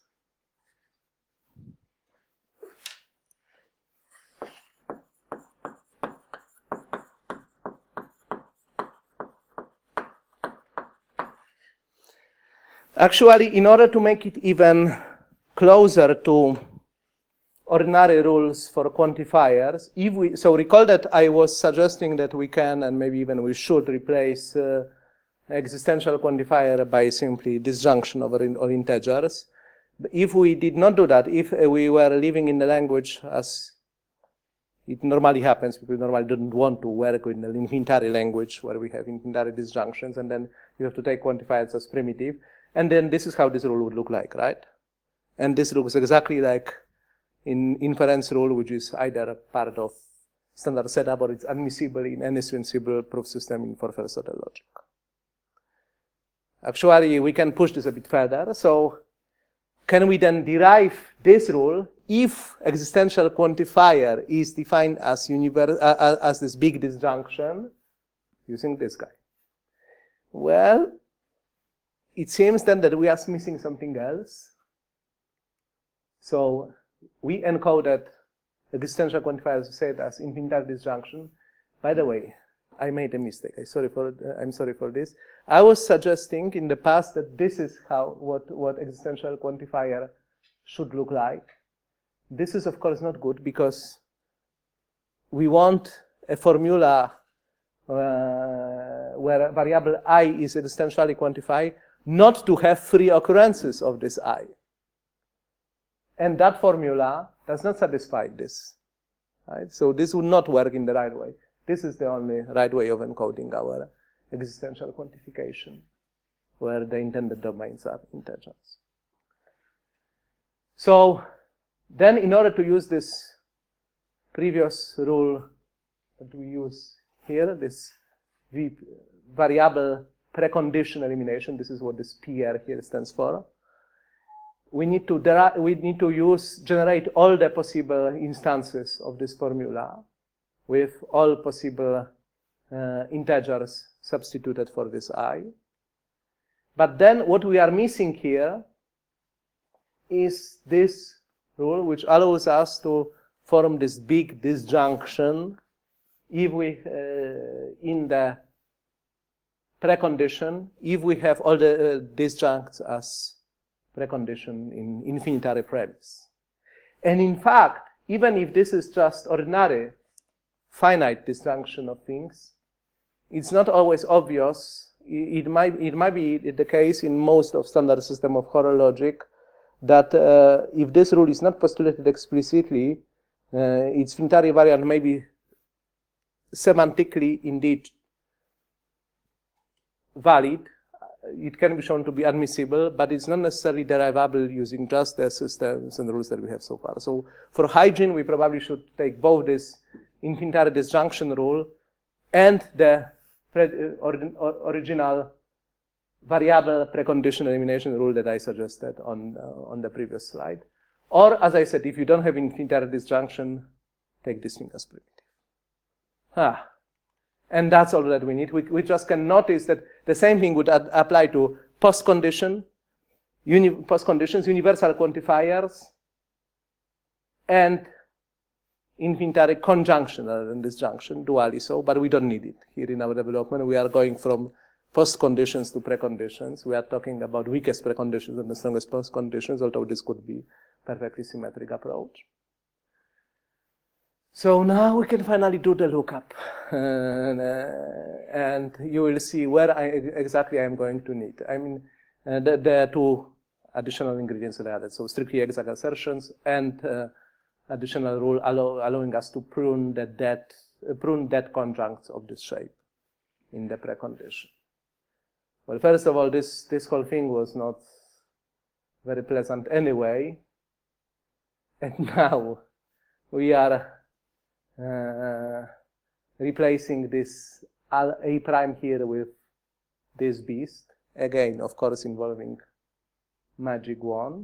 Actually, in order to make it even closer to ordinary rules for quantifiers, so recall that I was suggesting that we can, and maybe even we should, replace existential quantifier by simply disjunction over integers. If we did not do that, if we were living in the language as it normally happens, people normally don't want to work with an infinitary language where we have infinitary disjunctions, and then you have to take quantifiers as primitive. And then this is how this rule would look like, right? And this looks exactly like in inference rule, which is either a part of standard setup or it's admissible in any sensible proof system for first order logic. Actually, we can push this a bit further. So can we then derive this rule if existential quantifier is defined as as this big disjunction using this guy? Well, it seems then that we are missing something else. So we encoded existential quantifier, as I said, as infinitary disjunction. By the way, I made a mistake. I'm sorry for this. I was suggesting in the past that this is what existential quantifier should look like. This is of course not good because we want a formula where a variable I is existentially quantified not to have free occurrences of this I. And that formula does not satisfy this. Right? So this would not work in the right way. This is the only right way of encoding our existential quantification, where the intended domains are integers. So then in order to use this previous rule that we use here, this variable precondition elimination. This is what this PR here stands for. We need to generate all the possible instances of this formula with all possible integers substituted for this I. But then what we are missing here is this rule, which allows us to form this big disjunction if we, in the precondition, if we have all the disjuncts as precondition in infinitary premise. And in fact, even if this is just ordinary finite disjunction of things, it's not always obvious. It might be the case in most of standard system of Hoare logic that if this rule is not postulated explicitly, its finitary variant may be semantically indeed valid. It can be shown to be admissible, but it's not necessarily derivable using just the systems and rules that we have so far. So for hygiene, we probably should take both this infinitary disjunction rule and the original variable precondition elimination rule that I suggested on the previous slide. Or, as I said, if you don't have infinitary disjunction, take this thing as primitive. And that's all that we need. We just can notice that the same thing would apply to postconditions, universal quantifiers, and infinitary conjunction rather than disjunction, dually so, but we don't need it here in our development. We are going from postconditions to preconditions. We are talking about weakest preconditions and the strongest postconditions, although this could be perfectly symmetric approach. So now we can finally do the lookup, and you will see where exactly I'm going to need. I mean, the two additional ingredients that I added, so strictly exact assertions and additional rule allowing us to prune dead conjuncts of this shape in the precondition. Well, first of all, this whole thing was not very pleasant anyway, and now we are replacing this A prime here with this beast, again, of course, involving magic wand.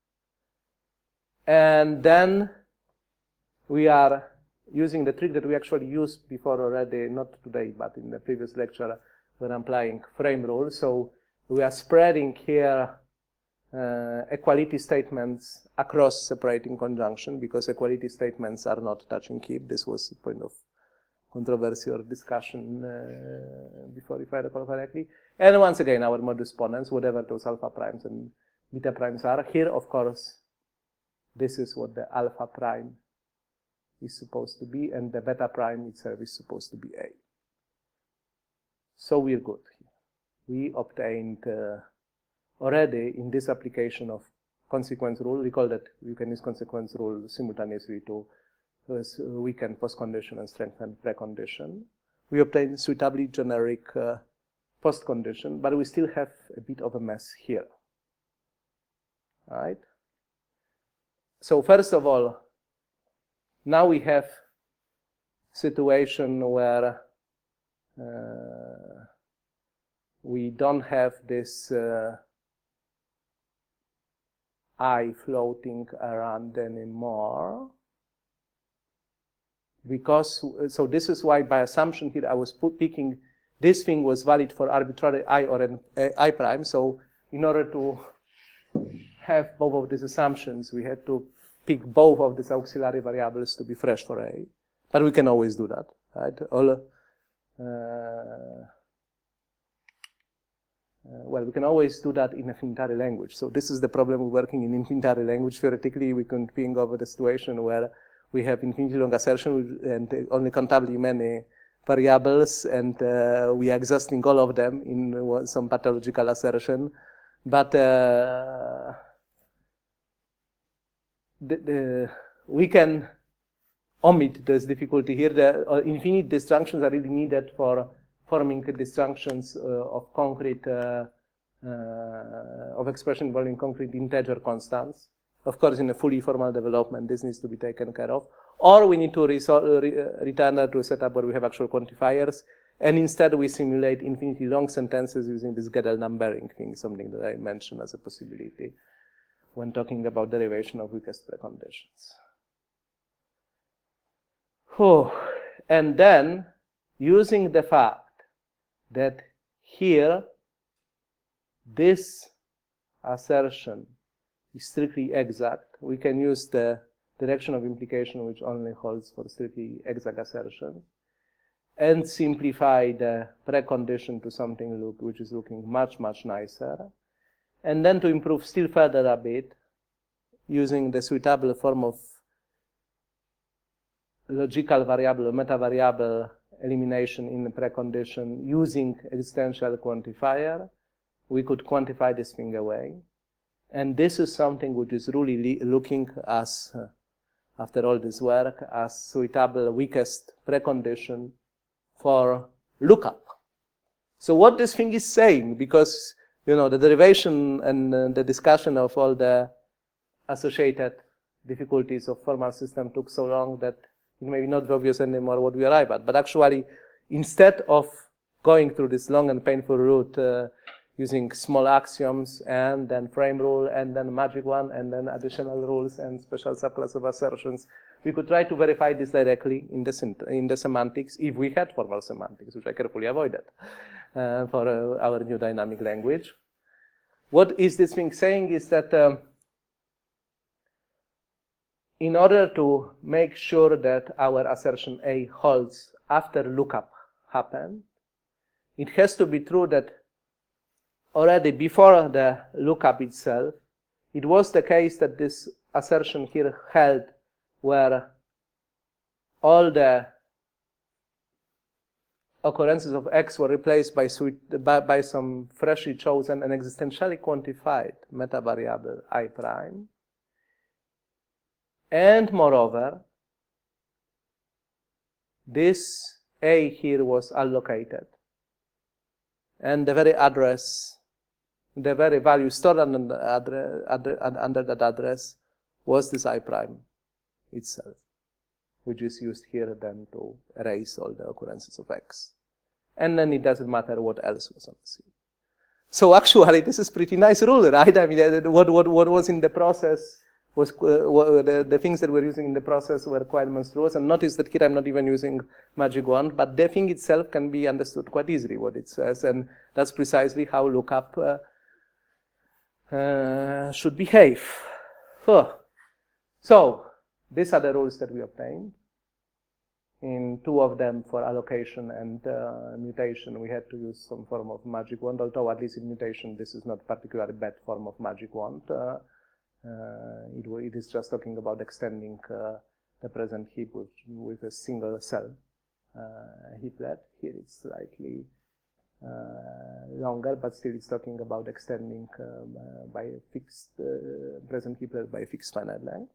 And then we are using the trick that we actually used before already, not today, but in the previous lecture, when applying frame rule. So we are spreading here equality statements across separating conjunction, because equality statements are not touch and keep. This was a point of controversy or discussion before, if I recall correctly. And once again, our modus ponens, whatever those alpha primes and beta primes are. Here, of course, this is what the alpha prime is supposed to be, and the beta prime itself is supposed to be A. So we're good. We obtained already in this application of consequence rule. Recall that you can use consequence rule simultaneously to weaken postcondition and strengthen precondition. We obtained suitably generic postcondition, but we still have a bit of a mess here. All right? So first of all, now we have situation where we don't have this I floating around anymore, because, so this is why by assumption here I was picking this thing was valid for arbitrary I or an I prime. So in order to have both of these assumptions, we had to pick both of these auxiliary variables to be fresh for A, but we can always do that, right? Well, we can always do that in a finitary language. So this is the problem with working in infinitary language. Theoretically, we can think of the situation where we have infinitely long assertion and only countably many variables, and we are exhausting all of them in some pathological assertion. But we can omit this difficulty here. The infinite disjunctions are really needed for forming disjunctions of concrete, of expression involving concrete integer constants. Of course, in a fully formal development, this needs to be taken care of. Or we need to return to a setup where we have actual quantifiers. And instead we simulate infinitely long sentences using this Gödel numbering thing, something that I mentioned as a possibility when talking about derivation of weakest preconditions. And then, using the fact that here this assertion is strictly exact, we can use the direction of implication which only holds for strictly exact assertion, and simplify the precondition to something which is looking much, much nicer. And then to improve still further a bit, using the suitable form of logical variable, meta-variable elimination in the precondition using existential quantifier, we could quantify this thing away. And this is something which is really looking as, after all this work, as suitable weakest precondition for lookup. So what this thing is saying, because the derivation and the discussion of all the associated difficulties of formal system took so long that it may be not obvious anymore what we arrive at. But actually, instead of going through this long and painful route using small axioms and then frame rule and then magic one and then additional rules and special subclass of assertions, we could try to verify this directly in the semantics if we had formal semantics, which I carefully avoided for our new dynamic language. What is this thing saying is that in order to make sure that our assertion A holds after lookup happened, it has to be true that already before the lookup itself, it was the case that this assertion here held where all the occurrences of X were replaced by some freshly chosen and existentially quantified meta-variable I prime. And moreover, this A here was allocated. And the very address, the very value stored under that address was this I prime itself, which is used here then to erase all the occurrences of X. And then it doesn't matter what else was on the scene. So actually, this is pretty nice rule, right? I mean, what was in the process was the things that we're using in the process were quite monstrous. And notice that here I'm not even using magic wand, but the thing itself can be understood quite easily what it says, and that's precisely how lookup should behave. So these are the rules that we obtained. In two of them, for allocation and mutation, we had to use some form of magic wand, although at least in mutation this is not particularly bad form of magic wand. It is just talking about extending the present heap with a single cell heaplet. Here it's slightly longer, but still it's talking about extending by a fixed present heaplet by a fixed finite length.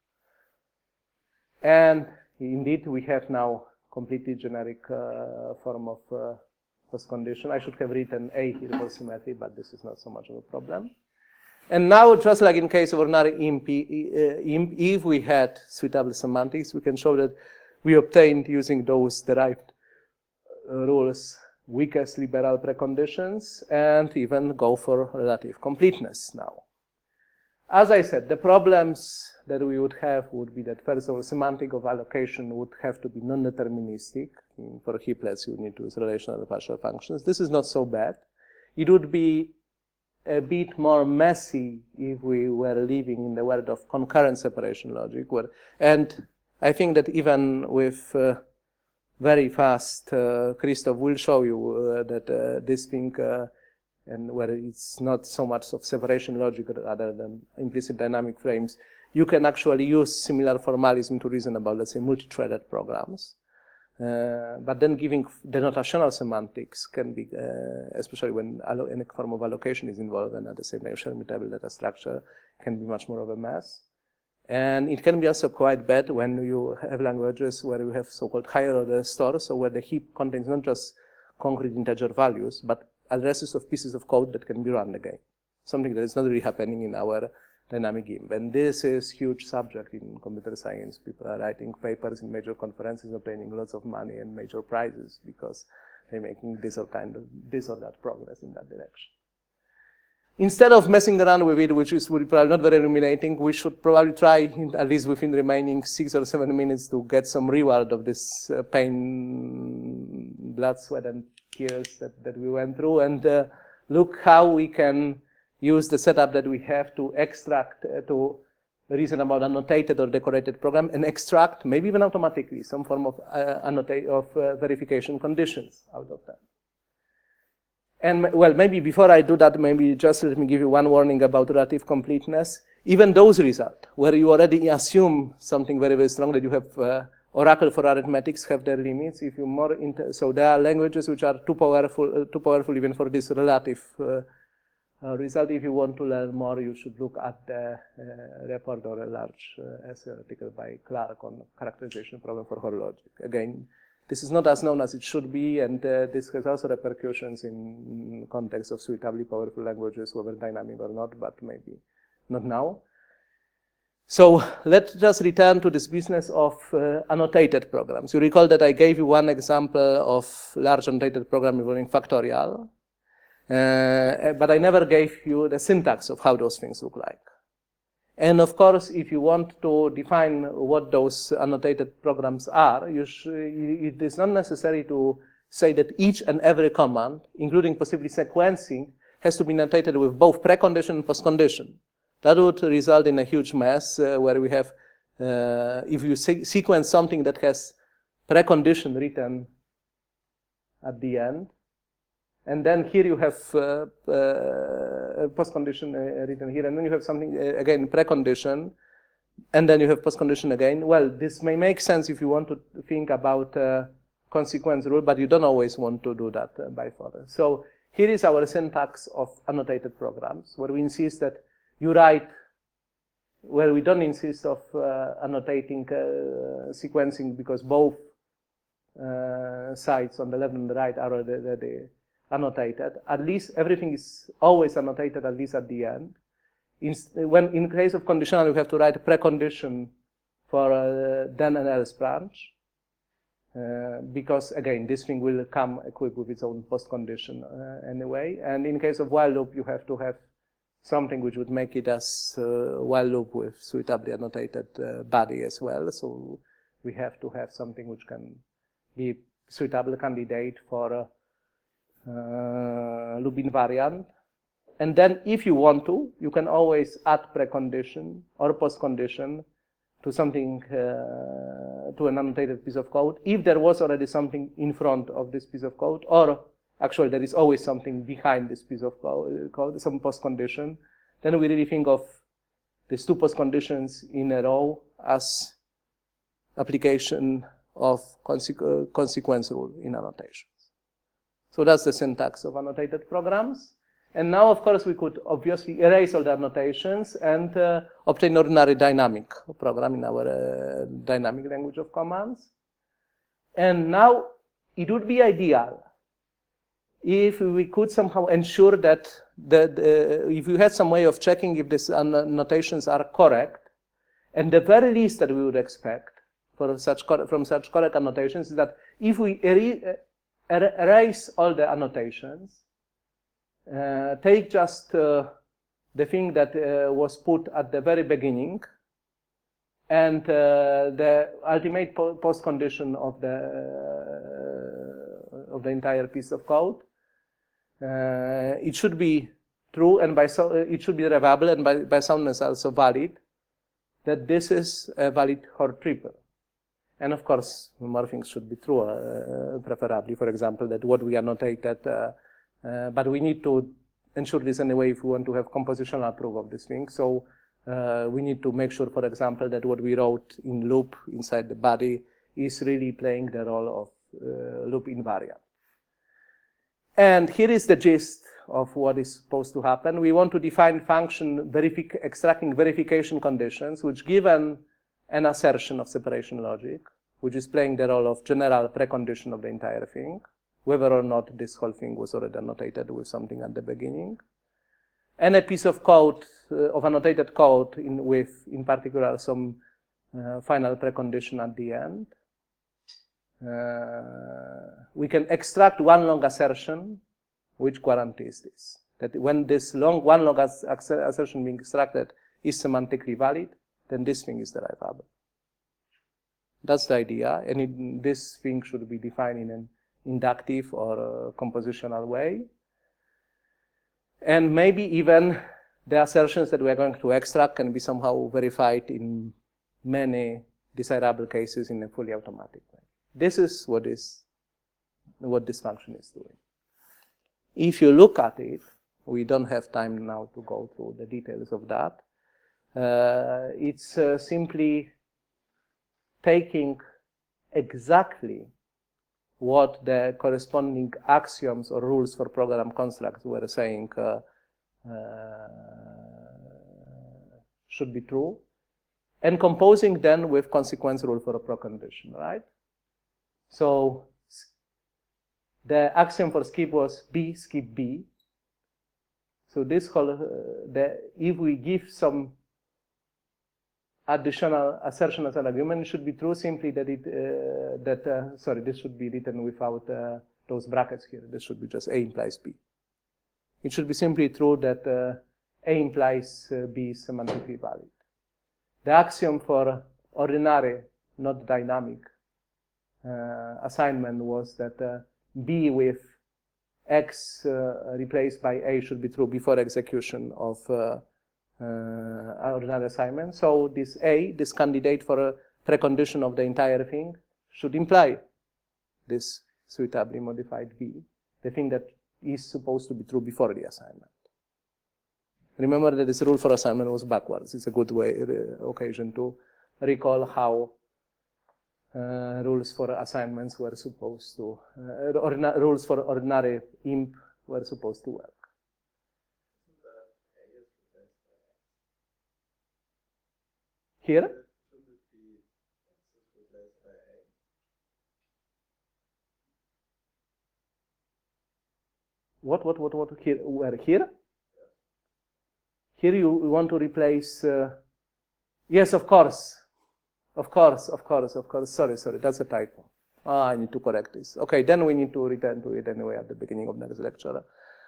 And indeed, we have now completely generic form of postcondition. I should have written A here for symmetry, but this is not so much of a problem. And now, just like in case of ordinary imp, if we had suitable semantics, we can show that we obtained, using those derived rules, weakest liberal preconditions, and even go for relative completeness now. As I said, the problems that we would have would be that, first of all, semantic of allocation would have to be non-deterministic. For heaplets, you need to use relational partial functions. This is not so bad. It would be a bit more messy if we were living in the world of concurrent separation logic. And I think that even with very fast, Christoph will show you that this thing, and where it's not so much of separation logic rather than implicit dynamic frames, you can actually use similar formalism to reason about, let's say, multi-threaded programs. But then giving the notational semantics can be, especially when any form of allocation is involved, and at the same time shared mutable data structure can be much more of a mess. And it can be also quite bad when you have languages where you have so-called higher order stores, so where the heap contains not just concrete integer values, but addresses of pieces of code that can be run again. Something that is not really happening in our dynamic GIMP. And this is a huge subject in computer science. People are writing papers in major conferences, obtaining lots of money and major prizes because making this or that progress in that direction. Instead of messing around with it, which is probably not very illuminating, we should probably try, at least within the remaining 6 or 7 minutes, to get some reward of this pain, blood, sweat, and tears that we went through, and look how we can use the setup that we have to extract, to reason about annotated or decorated program, and extract, maybe even automatically, some form of verification conditions out of that. And well, maybe before I do that, maybe just let me give you one warning about relative completeness. Even those results, where you already assume something very, very strong, that you have Oracle for arithmetics, have their limits. If you more so there are languages which are too powerful even for this relative result. If you want to learn more, you should look at the report or a large essay article by Clark on characterization problem for Hoare logic. Again, this is not as known as it should be, and this has also repercussions in context of suitably powerful languages, whether dynamic or not, but maybe not now. So let's just return to this business of annotated programs. You recall that I gave you one example of large annotated program involving factorial, but I never gave you the syntax of how those things look like. And of course, if you want to define what those annotated programs are, it is not necessary to say that each and every command, including possibly sequencing, has to be annotated with both precondition and postcondition. That would result in a huge mess where we have, if you sequence something that has precondition written at the end, and then here you have postcondition written here, and then you have something, again, precondition, and then you have postcondition again. Well, this may make sense if you want to think about consequence rule, but you don't always want to do that by default. So here is our syntax of annotated programs, where we insist that you write, where we don't insist of annotating sequencing, because both sides on the left and the right are already annotated. At least everything is always annotated, at least at the end. In case of conditional, you have to write a precondition for then and else branch, because again, this thing will come equipped with its own postcondition anyway. And in case of while loop, you have to have something which would make it as while loop with suitably annotated body as well. So we have to have something which can be suitable candidate for loop invariant. And then if you want to, you can always add precondition or postcondition to something, to an annotated piece of code, if there was already something in front of this piece of code, or actually there is always something behind this piece of code, some postcondition. Then we really think of these two postconditions in a row as application of consequence rule in annotation. So that's the syntax of annotated programs. And now, of course, we could obviously erase all the annotations and obtain ordinary dynamic program in our dynamic language of commands. And now it would be ideal if we could somehow ensure that if you had some way of checking if these annotations are correct, and the very least that we would expect from such correct annotations is that if we erase all the annotations, take just the thing that was put at the very beginning, and the ultimate postcondition of the entire piece of code. It should be true, and it should be revable, and by soundness also valid, that this is a valid Hoare triple. And of course, more things should be true, preferably, for example, that what we annotated, but we need to ensure this anyway if we want to have compositional proof of this thing. So we need to make sure, for example, that what we wrote in loop inside the body is really playing the role of loop invariant. And here is the gist of what is supposed to happen. We want to define function extracting verification conditions, which given an assertion of separation logic, which is playing the role of general precondition of the entire thing, whether or not this whole thing was already annotated with something at the beginning, and a piece of code, of annotated code with, in particular, some final precondition at the end. we can extract one long assertion which guarantees this. That when this one long assertion being extracted is semantically valid, then this thing is derivable. That's the idea, and this thing should be defined in an inductive or compositional way. And maybe even the assertions that we are going to extract can be somehow verified in many desirable cases in a fully automatic way. This is what this function is doing. If you look at it, we don't have time now to go through the details of that. It's simply taking exactly what the corresponding axioms or rules for program constructs were saying should be true, and composing them with consequence rule for a procondition, right? So the axiom for skip was B, skip B. So this whole, if we give some additional assertion as an argument, it should be true simply that sorry, this should be written without those brackets here. This should be just A implies B. It should be simply true that A implies B is semantically valid. The axiom for ordinary, not dynamic, assignment was that B with X replaced by A should be true before execution of ordinary assignment. So this A, this candidate for a precondition of the entire thing, should imply this suitably modified B, the thing that is supposed to be true before the assignment. Remember that this rule for assignment was backwards. It's a good occasion to recall how rules for assignments were supposed to, rules for ordinary imp were supposed to work. Here? What here? Where? Here? Here you want to replace, yes, of course. Sorry, that's a typo. I need to correct this. Okay, then we need to return to it anyway at the beginning of next lecture.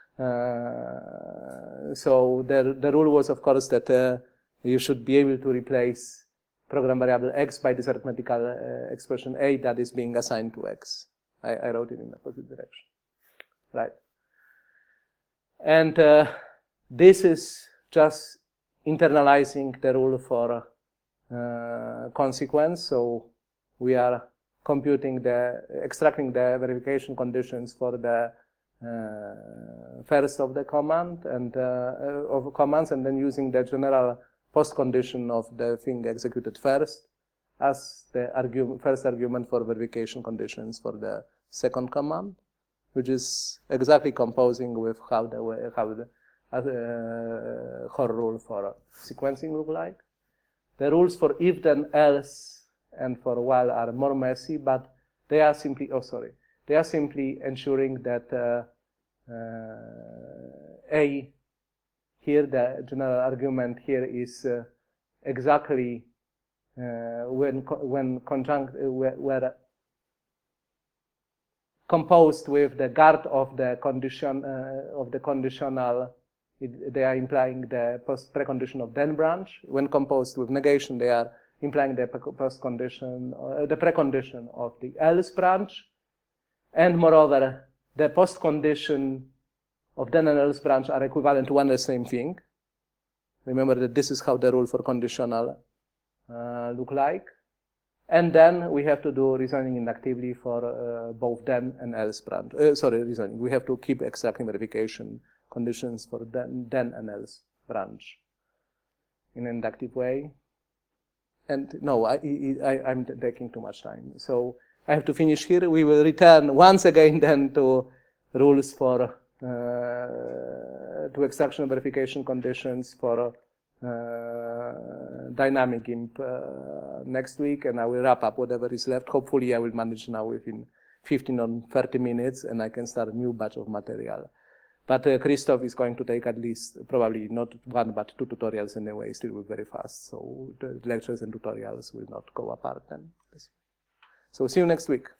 So the rule was, of course, that you should be able to replace program variable X by this arithmetical expression A that is being assigned to X. I wrote it in the opposite direction. Right. And this is just internalizing the rule for consequence. So we are extracting the verification conditions for the first of the command and of commands, and then using the general post condition of the thing executed first as the first argument for verification conditions for the second command, which is exactly composing with how the whole rule for sequencing look like. The rules for if then else and for while are more messy, but they are simply ensuring that A here, the general argument here is exactly when conjunct were composed with the guard of the condition of the conditional. They are implying the precondition of then branch. When composed with negation, they are implying the postcondition, the precondition of the else branch, and moreover, the postcondition of then and else branch are equivalent to one and the same thing. Remember that this is how the rule for conditional look like. And then we have to do reasoning inductively for both then and else branch. Reasoning. We have to keep extracting verification conditions for then and else branch in an inductive way. And no, I'm taking too much time. So I have to finish here. We will return once again then to rules for to extraction and verification conditions for dynamic imp next week, and I will wrap up whatever is left. Hopefully I will manage now within 15 or 30 minutes, and I can start a new batch of material. But Christoph is going to take at least, probably not one, but 2 tutorials anyway, still very fast. So the lectures and tutorials will not go apart then. So see you next week.